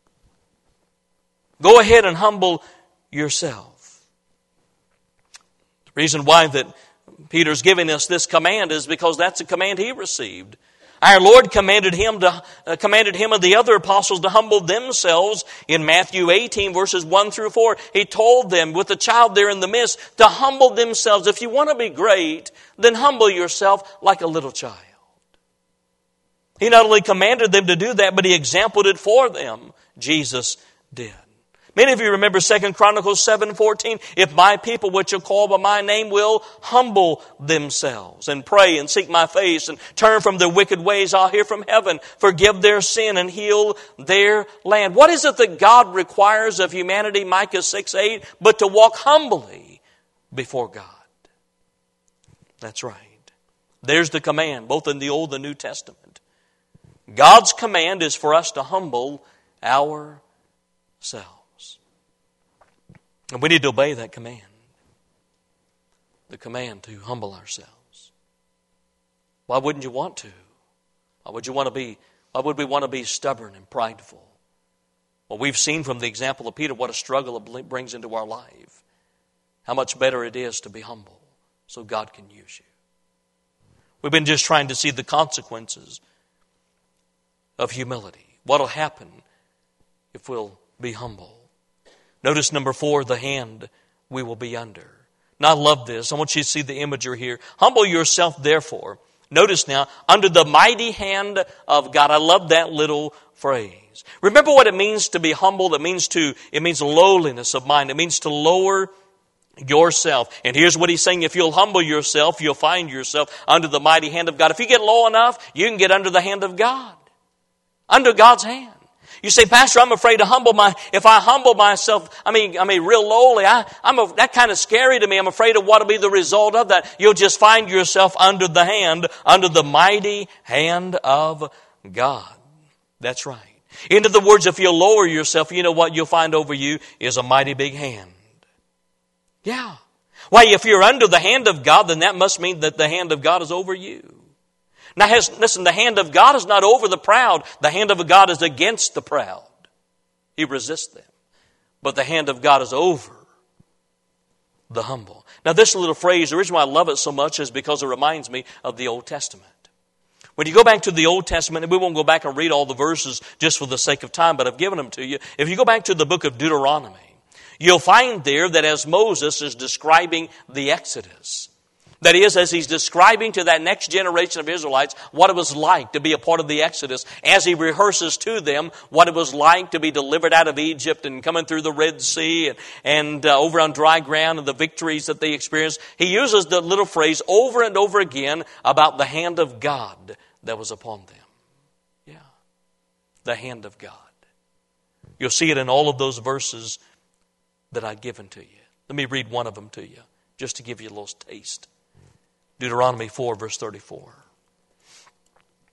Go ahead and humble yourself. The reason why that Peter's giving us this command is because that's a command he received. Our Lord commanded him and the other apostles to humble themselves in Matthew 18 verses 1 through 4. He told them with the child there in the midst to humble themselves. If you want to be great, then humble yourself like a little child. He not only commanded them to do that, but He exampled it for them. Jesus did. Many of you remember 2 Chronicles 7:14. If my people which are called by my name will humble themselves and pray and seek my face and turn from their wicked ways, I'll hear from heaven, forgive their sin and heal their land. What is it that God requires of humanity, Micah 6:8, but to walk humbly before God? That's right. There's the command, both in the Old and New Testament. God's command is for us to humble ourselves. And we need to obey that command. The command to humble ourselves. Why wouldn't you want to? Why would we want to be stubborn and prideful? Well, we've seen from the example of Peter what a struggle it brings into our life. How much better it is to be humble so God can use you. We've been just trying to see the consequences of humility. What will happen if we'll be humble? Notice number 4, the hand we will be under. Now I love this. I want you to see the imagery here. Humble yourself therefore. Notice now, under the mighty hand of God. I love that little phrase. Remember what it means to be humble. It means lowliness of mind. It means to lower yourself. And here's what he's saying. If you'll humble yourself, you'll find yourself under the mighty hand of God. If you get low enough, you can get under the hand of God. Under God's hand. You say, Pastor, I'm afraid to if I humble myself, real lowly, that kind of scary to me. I'm afraid of what will be the result of that. You'll just find yourself under the mighty hand of God. That's right. In other words, if you lower yourself, you know what you'll find over you is a mighty big hand. Yeah. Why, if you're under the hand of God, then that must mean that the hand of God is over you. Now listen, the hand of God is not over the proud. The hand of God is against the proud. He resists them. But the hand of God is over the humble. Now this little phrase, the reason why I love it so much is because it reminds me of the Old Testament. When you go back to the Old Testament, and we won't go back and read all the verses just for the sake of time, but I've given them to you. If you go back to the book of Deuteronomy, you'll find there that as Moses is describing the Exodus, that is, as he's describing to that next generation of Israelites what it was like to be a part of the Exodus, as he rehearses to them what it was like to be delivered out of Egypt and coming through the Red Sea and over on dry ground and the victories that they experienced, he uses the little phrase over and over again about the hand of God that was upon them. Yeah, the hand of God. You'll see it in all of those verses that I've given to you. Let me read one of them to you, just to give you a little taste. Deuteronomy 4, verse 34.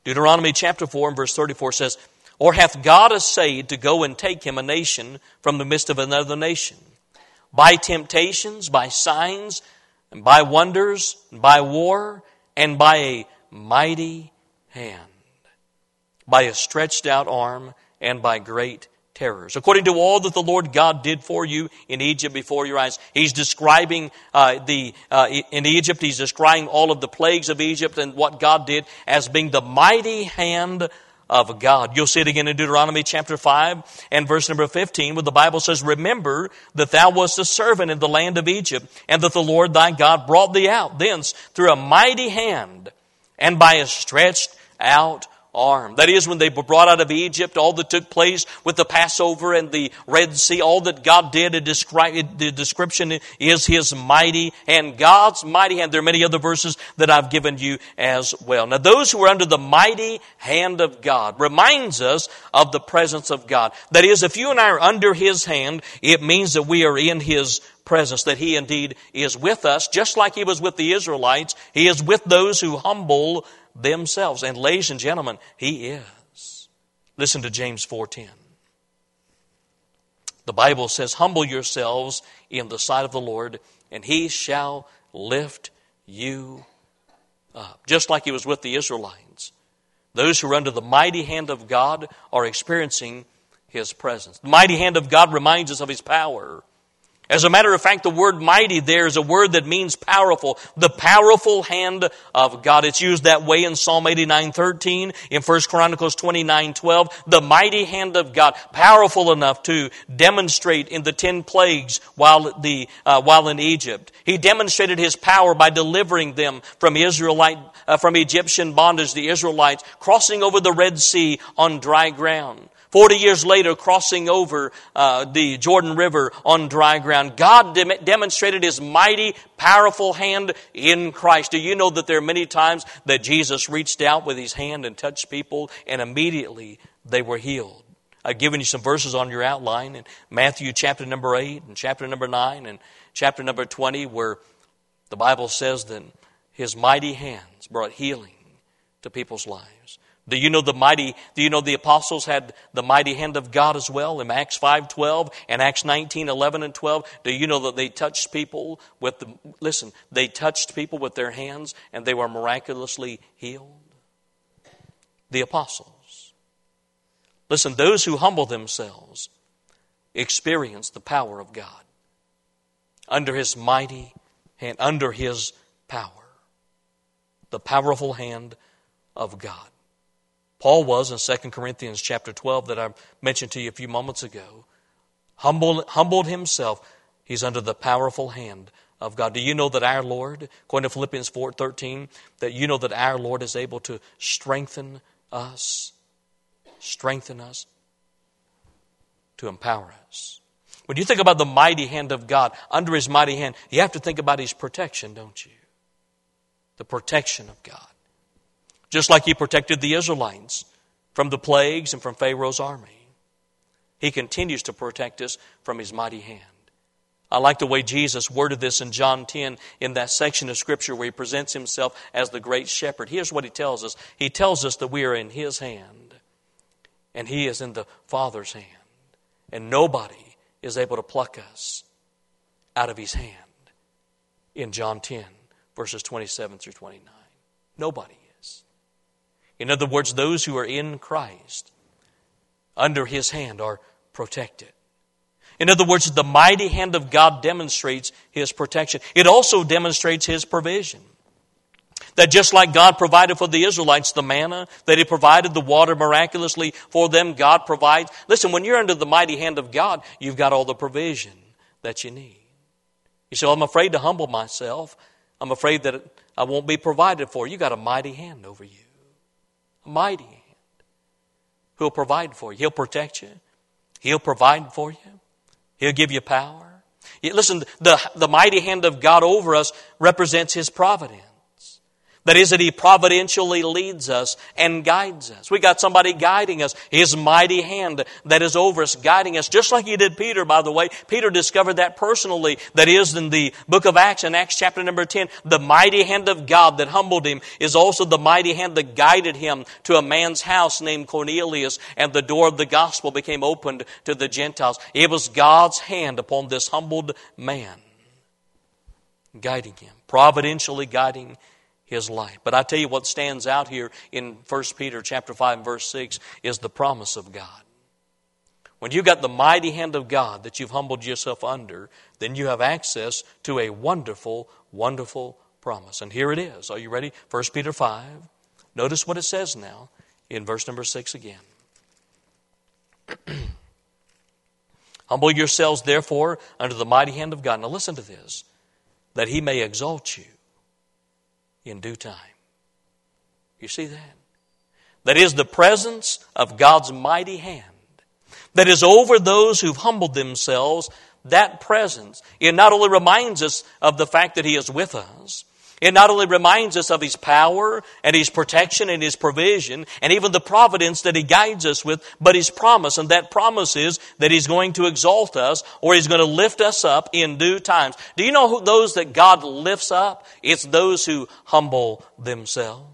Deuteronomy chapter 4 and verse 34 says, or hath God essayed to go and take him a nation from the midst of another nation, by temptations, by signs, and by wonders, and by war, and by a mighty hand, by a stretched out arm, and by great terrors. According to all that the Lord God did for you in Egypt before your eyes. He's describing in Egypt, he's describing all of the plagues of Egypt and what God did as being the mighty hand of God. You'll see it again in Deuteronomy chapter 5 and verse number 15, where the Bible says, remember that thou wast a servant in the land of Egypt, and that the Lord thy God brought thee out thence through a mighty hand and by a stretched out arm. That is, when they were brought out of Egypt, all that took place with the Passover and the Red Sea, all that God did, the description is His mighty hand. God's mighty hand. There are many other verses that I've given you as well. Now, those who are under the mighty hand of God reminds us of the presence of God. That is, if you and I are under His hand, it means that we are in His presence, that He indeed is with us, just like He was with the Israelites. He is with those who humble themselves. And ladies and gentlemen, He is. Listen to James 4:10. The Bible says, humble yourselves in the sight of the Lord, and He shall lift you up. Just like He was with the Israelites. Those who are under the mighty hand of God are experiencing His presence. The mighty hand of God reminds us of His power. As a matter of fact, the word mighty there is a word that means powerful. The powerful hand of God. It's used that way in Psalm 89:13, in 1 Chronicles 29:12. The mighty hand of God, powerful enough to demonstrate in the 10 plagues while in Egypt. He demonstrated His power by delivering them from Egyptian bondage, the Israelites, crossing over the Red Sea on dry ground. 40 years later, crossing over the Jordan River on dry ground. God demonstrated His mighty, powerful hand in Christ. Do you know that there are many times that Jesus reached out with His hand and touched people, and immediately they were healed? I've given you some verses on your outline in Matthew chapter number 8 and chapter number 9 and chapter number 20, where the Bible says that His mighty hands brought healing to people's lives. Do you know the apostles had the mighty hand of God as well in Acts 5:12 and Acts 19:11 and 12? Do you know that they touched people with their hands and they were miraculously healed? The apostles. Listen, those who humble themselves experience the power of God under His mighty hand, under His power. The powerful hand of God. Paul was in 2 Corinthians chapter 12 that I mentioned to you a few moments ago. Humbled himself. He's under the powerful hand of God. Do you know that our Lord, according to Philippians 4:13, that you know that our Lord is able to strengthen us, to empower us? When you think about the mighty hand of God, under His mighty hand, you have to think about His protection, don't you? The protection of God. Just like He protected the Israelites from the plagues and from Pharaoh's army. He continues to protect us from His mighty hand. I like the way Jesus worded this in John 10 in that section of Scripture where He presents Himself as the great shepherd. Here's what He tells us. He tells us that we are in His hand and He is in the Father's hand. And nobody is able to pluck us out of His hand in John 10 verses 27 through 29. Nobody. In other words, those who are in Christ, under His hand, are protected. In other words, the mighty hand of God demonstrates His protection. It also demonstrates His provision. That just like God provided for the Israelites the manna, that He provided the water miraculously for them, God provides. Listen, when you're under the mighty hand of God, you've got all the provision that you need. You say, well, I'm afraid to humble myself. I'm afraid that I won't be provided for. You got a mighty hand over you. A mighty hand who will provide for you. He'll protect you. He'll provide for you. He'll give you power. Listen, the mighty hand of God over us represents His providence. That is, that He providentially leads us and guides us. We got somebody guiding us. His mighty hand that is over us, guiding us. Just like He did Peter, by the way. Peter discovered that personally. That is, in the book of Acts, in Acts chapter number 10, the mighty hand of God that humbled him is also the mighty hand that guided him to a man's house named Cornelius, and the door of the gospel became opened to the Gentiles. It was God's hand upon this humbled man, guiding him, providentially guiding his life. But I tell you what stands out here in 1 Peter chapter 5 and verse 6 is the promise of God. When you've got the mighty hand of God that you've humbled yourself under, then you have access to a wonderful, wonderful promise. And here it is. Are you ready? 1 Peter 5. Notice what it says now in verse number 6 again. Humble yourselves, therefore, under the mighty hand of God. Now listen to this. That He may exalt you in due time. You see that? That is the presence of God's mighty hand that is over those who've humbled themselves. That presence, it not only reminds us of the fact that He is with us, it not only reminds us of His power and His protection and His provision and even the providence that He guides us with, but His promise. And that promise is that He's going to exalt us, or He's going to lift us up in due times. Do you know who those that God lifts up? It's those who humble themselves.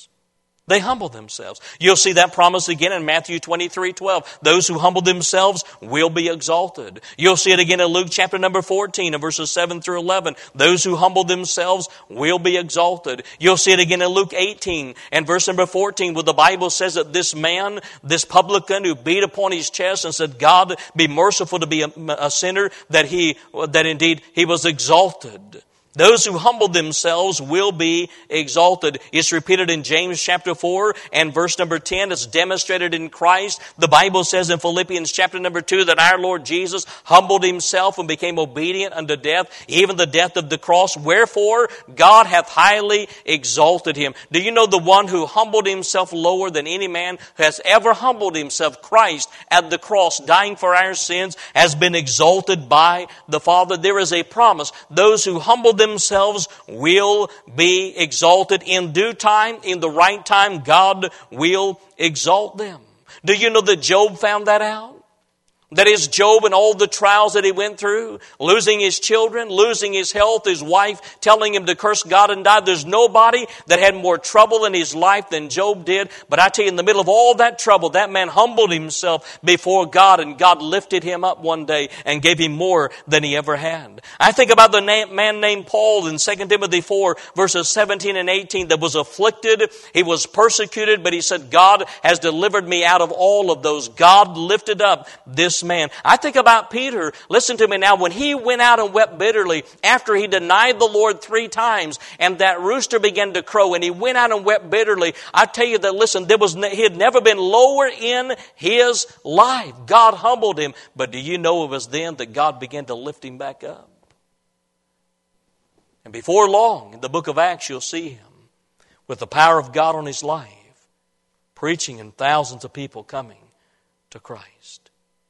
They humble themselves. You'll see that promise again in Matthew 23:12. Those who humble themselves will be exalted. You'll see it again in Luke chapter number 14 and verses 7 through 11. Those who humble themselves will be exalted. You'll see it again in Luke 18 and verse number 14, where the Bible says that this man, this publican who beat upon his chest and said, God, be merciful to be a sinner, that indeed he was exalted. Those who humble themselves will be exalted. It's repeated in James chapter 4 and verse number 10. It's demonstrated in Christ. The Bible says in Philippians chapter number 2 that our Lord Jesus humbled Himself and became obedient unto death, even the death of the cross. Wherefore God hath highly exalted Him. Do you know the one who humbled Himself lower than any man has ever humbled himself? Christ at the cross, dying for our sins, has been exalted by the Father. There is a promise. Those who humble themselves will be exalted in due time. In the right time, God will exalt them. Do you know that Job found that out? That is, Job and all the trials that he went through, losing his children, losing his health, his wife telling him to curse God and die. There's nobody that had more trouble in his life than Job did. But I tell you, in the middle of all that trouble, that man humbled himself before God, and God lifted him up one day and gave him more than he ever had. I think about the man named Paul in 2 Timothy 4, verses 17 and 18, that was afflicted. He was persecuted, but he said, God has delivered me out of all of those. God lifted up this man. I think about Peter. Listen to me now. When he went out and wept bitterly after he denied the Lord 3 times, and that rooster began to crow, and he went out and wept bitterly, I tell you that, listen, he had never been lower in his life. God humbled him. But do you know it was then that God began to lift him back up? And before long, in the book of Acts, you'll see him with the power of God on his life, preaching and thousands of people coming to Christ.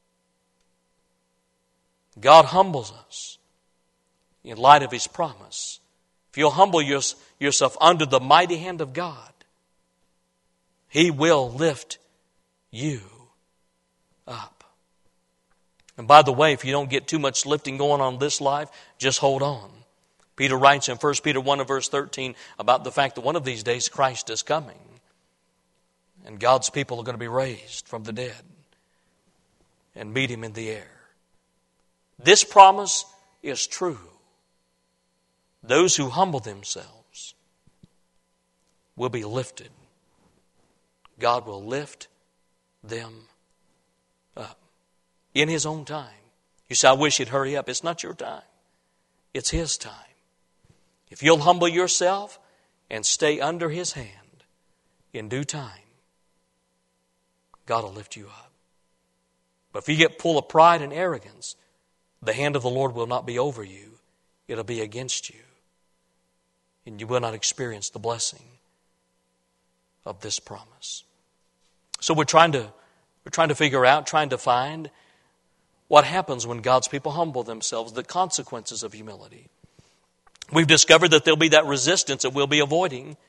God humbles us in light of His promise. If you'll humble yourself under the mighty hand of God, He will lift you up. And by the way, if you don't get too much lifting going on in this life, just hold on. Peter writes in 1 Peter 1 and verse 13 about the fact that one of these days Christ is coming, and God's people are going to be raised from the dead and meet Him in the air. This promise is true. Those who humble themselves will be lifted. God will lift them up in His own time. You say, I wish He'd hurry up. It's not your time. It's His time. If you'll humble yourself and stay under His hand, in due time, God will lift you up. But if you get full of pride and arrogance, the hand of the Lord will not be over you. It'll be against you. And you will not experience the blessing of this promise. So we're trying to figure out, trying to find what happens when God's people humble themselves, the consequences of humility. We've discovered that there'll be that resistance that we'll be avoiding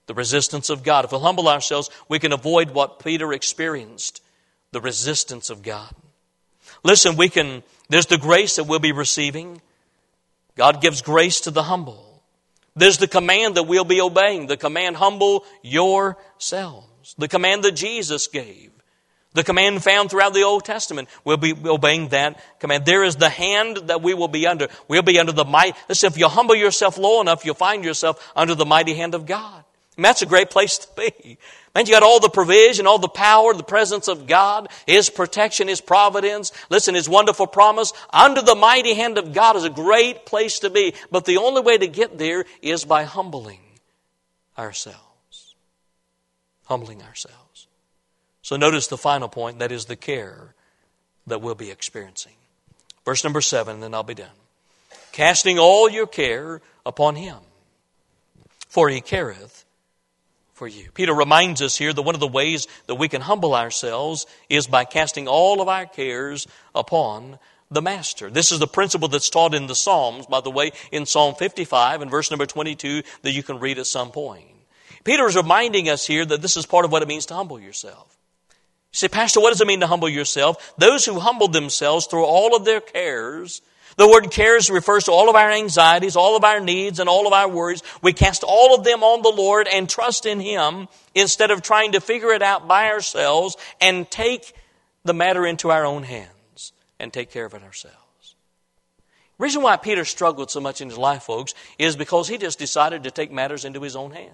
The resistance of God. If we'll humble ourselves, we can avoid what Peter experienced. The resistance of God. Listen, there's the grace that we'll be receiving. God gives grace to the humble. There's the command that we'll be obeying. The command, humble yourselves. The command that Jesus gave. The command found throughout the Old Testament. We'll be obeying that command. There is the hand that we will be under. We'll be under the might. Listen, if you humble yourself low enough, you'll find yourself under the mighty hand of God. And that's a great place to be. Man, you got all the provision, all the power, the presence of God, His protection, His providence. Listen, His wonderful promise. Under the mighty hand of God is a great place to be. But the only way to get there is by humbling ourselves. Humbling ourselves. So notice the final point, that is the care that we'll be experiencing. Verse number 7, and then I'll be done. Casting all your care upon Him, for He careth for you. Peter reminds us here that one of the ways that we can humble ourselves is by casting all of our cares upon the Master. This is the principle that's taught in the Psalms, by the way, in Psalm 55 and verse number 22 that you can read at some point. Peter is reminding us here that this is part of what it means to humble yourself. You say, Pastor, what does it mean to humble yourself? Those who humble themselves through all of their cares. The word cares refers to all of our anxieties, all of our needs, and all of our worries. We cast all of them on the Lord and trust in Him instead of trying to figure it out by ourselves and take the matter into our own hands and take care of it ourselves. The reason why Peter struggled so much in his life, folks, is because he just decided to take matters into his own hands.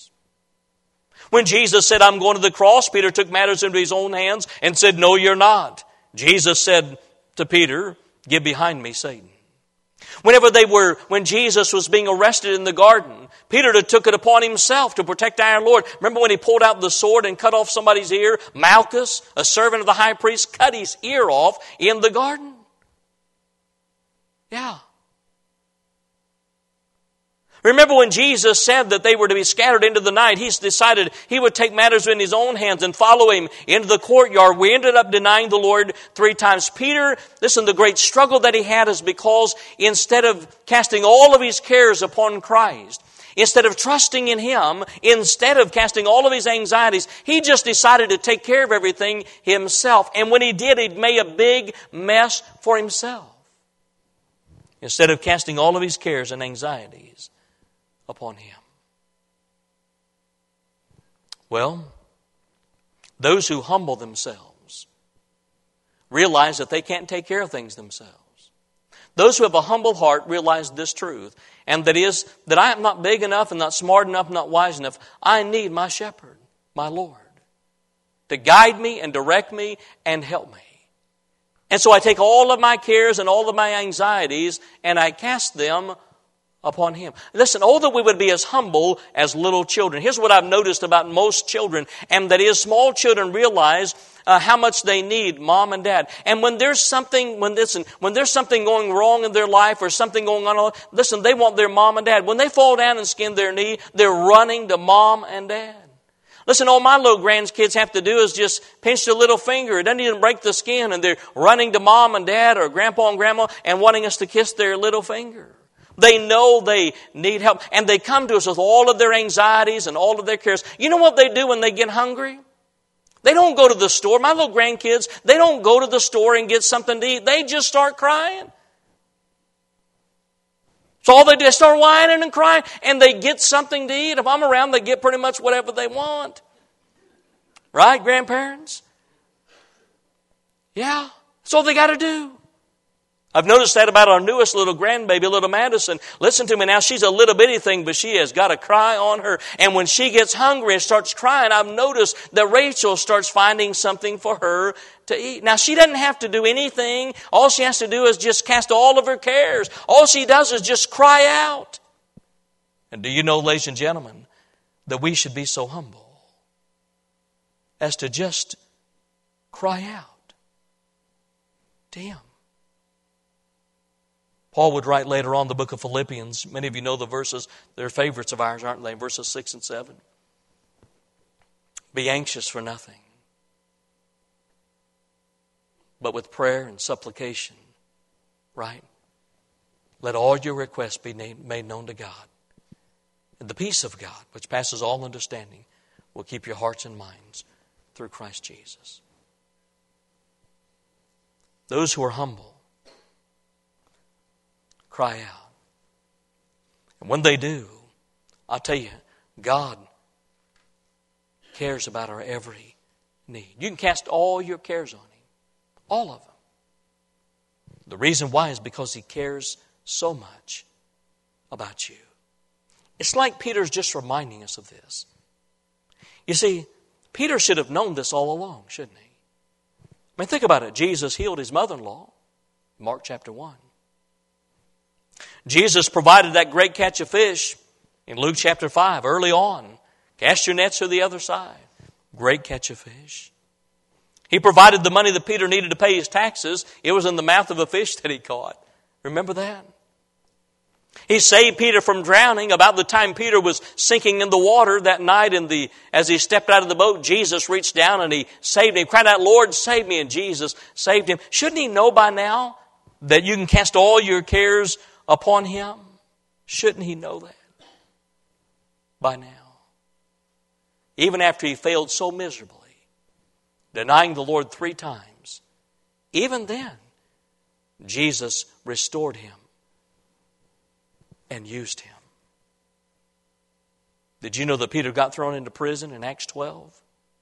When Jesus said, I'm going to the cross, Peter took matters into his own hands and said, no, you're not. Jesus said to Peter, get behind me, Satan. When Jesus was being arrested in the garden, Peter took it upon himself to protect our Lord. Remember when he pulled out the sword and cut off somebody's ear? Malchus, a servant of the high priest, cut his ear off in the garden. Yeah. Remember when Jesus said that they were to be scattered into the night, He decided He would take matters in His own hands and follow Him into the courtyard. We ended up denying the Lord 3 times. Peter, listen, the great struggle that he had is because instead of casting all of his cares upon Christ, instead of trusting in Him, instead of casting all of his anxieties, he just decided to take care of everything himself. And when he did, he made a big mess for himself. Instead of casting all of his cares and anxieties upon Him. Well, those who humble themselves realize that they can't take care of things themselves. Those who have a humble heart realize this truth, and that is that I am not big enough and not smart enough, not wise enough. I need my shepherd, my Lord, to guide me and direct me and help me. And so I take all of my cares and all of my anxieties and I cast them upon Him. Listen, oh, that we would be as humble as little children. Here's what I've noticed about most children, and that is small children realize how much they need mom and dad. And when there's something going wrong in their life or something going on, listen, they want their mom and dad. When they fall down and skin their knee, they're running to mom and dad. Listen, all my little grandkids have to do is just pinch their little finger. It doesn't even break the skin, and they're running to mom and dad or grandpa and grandma and wanting us to kiss their little finger. They know they need help, and they come to us with all of their anxieties and all of their cares. You know what they do when they get hungry? They don't go to the store. My little grandkids, they don't go to the store and get something to eat. They just start crying. So all they do is start whining and crying, and they get something to eat. If I'm around, they get pretty much whatever they want. Right, grandparents? Yeah, that's all they got to do. I've noticed that about our newest little grandbaby, little Madison. Listen to me now, she's a little bitty thing, but she has got a cry on her. And when she gets hungry and starts crying, I've noticed that Rachel starts finding something for her to eat. Now, she doesn't have to do anything. All she has to do is just cast all of her cares. All she does is just cry out. And do you know, ladies and gentlemen, that we should be so humble as to just cry out to Him. Paul would write later on in the book of Philippians. Many of you know the verses. They're favorites of ours, aren't they? Verses 6 and 7. Be anxious for nothing, but with prayer and supplication, right? Let all your requests be made known to God. And the peace of God, which passes all understanding, will keep your hearts and minds through Christ Jesus. Those who are humble cry out. And when they do, I'll tell you, God cares about our every need. You can cast all your cares on Him. All of them. The reason why is because He cares so much about you. It's like Peter's just reminding us of this. You see, Peter should have known this all along, shouldn't he? I mean, think about it. Jesus healed his mother-in-law, Mark chapter 1. Jesus provided that great catch of fish in Luke chapter 5, early on. Cast your nets to the other side. Great catch of fish. He provided the money that Peter needed to pay his taxes. It was in the mouth of a fish that he caught. Remember that? He saved Peter from drowning. About the time Peter was sinking in the water that night, as he stepped out of the boat, Jesus reached down and He saved him. He cried out, "Lord, save me." And Jesus saved him. Shouldn't he know by now that you can cast all your cares upon Him? Shouldn't he know that by now? Even after he failed so miserably, denying the Lord 3 times, even then, Jesus restored him and used him. Did you know that Peter got thrown into prison in Acts 12?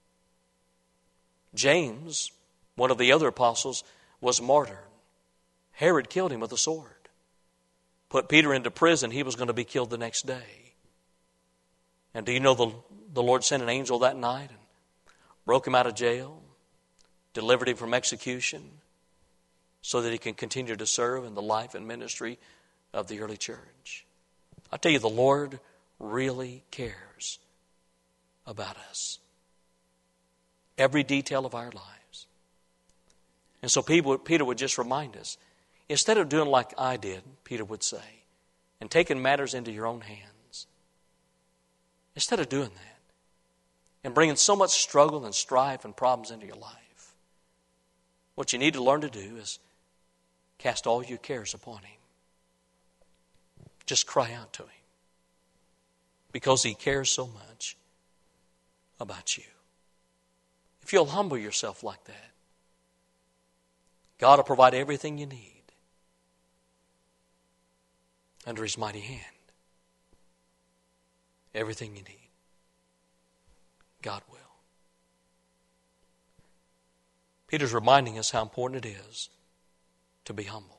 James, one of the other apostles, was martyred. Herod killed him with a sword. Put Peter into prison. He was going to be killed the next day. And do you know the Lord sent an angel that night and broke him out of jail, delivered him from execution, so that he can continue to serve in the life and ministry of the early church. I tell you, the Lord really cares about us. Every detail of our lives. And so Peter would just remind us, instead of doing like I did, Peter would say, and taking matters into your own hands, instead of doing that, and bringing so much struggle and strife and problems into your life, what you need to learn to do is cast all your cares upon Him. Just cry out to Him. Because He cares so much about you. If you'll humble yourself like that, God will provide everything you need under His mighty hand. Everything you need. God will. Peter's reminding us how important it is to be humble.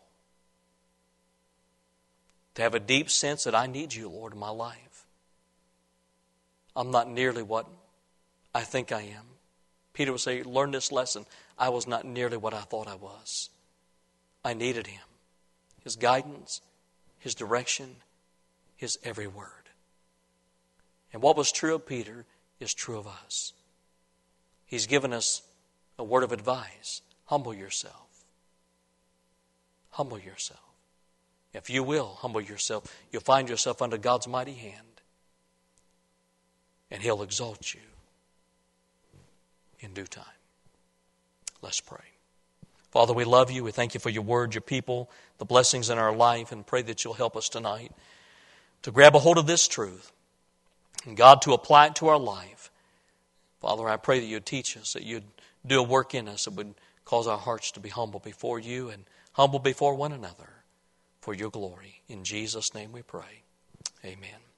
To have a deep sense that I need You, Lord, in my life. I'm not nearly what I think I am. Peter would say, learn this lesson. I was not nearly what I thought I was. I needed Him. His guidance, His direction, His every word. And what was true of Peter is true of us. He's given us a word of advice. Humble yourself. Humble yourself. If you will humble yourself, you'll find yourself under God's mighty hand. And He'll exalt you in due time. Let's pray. Father, we love You. We thank You for Your word, Your people, the blessings in our life, and pray that You'll help us tonight to grab a hold of this truth and, God, to apply it to our life. Father, I pray that You'd teach us, that You'd do a work in us that would cause our hearts to be humble before You and humble before one another for Your glory. In Jesus' name we pray. Amen.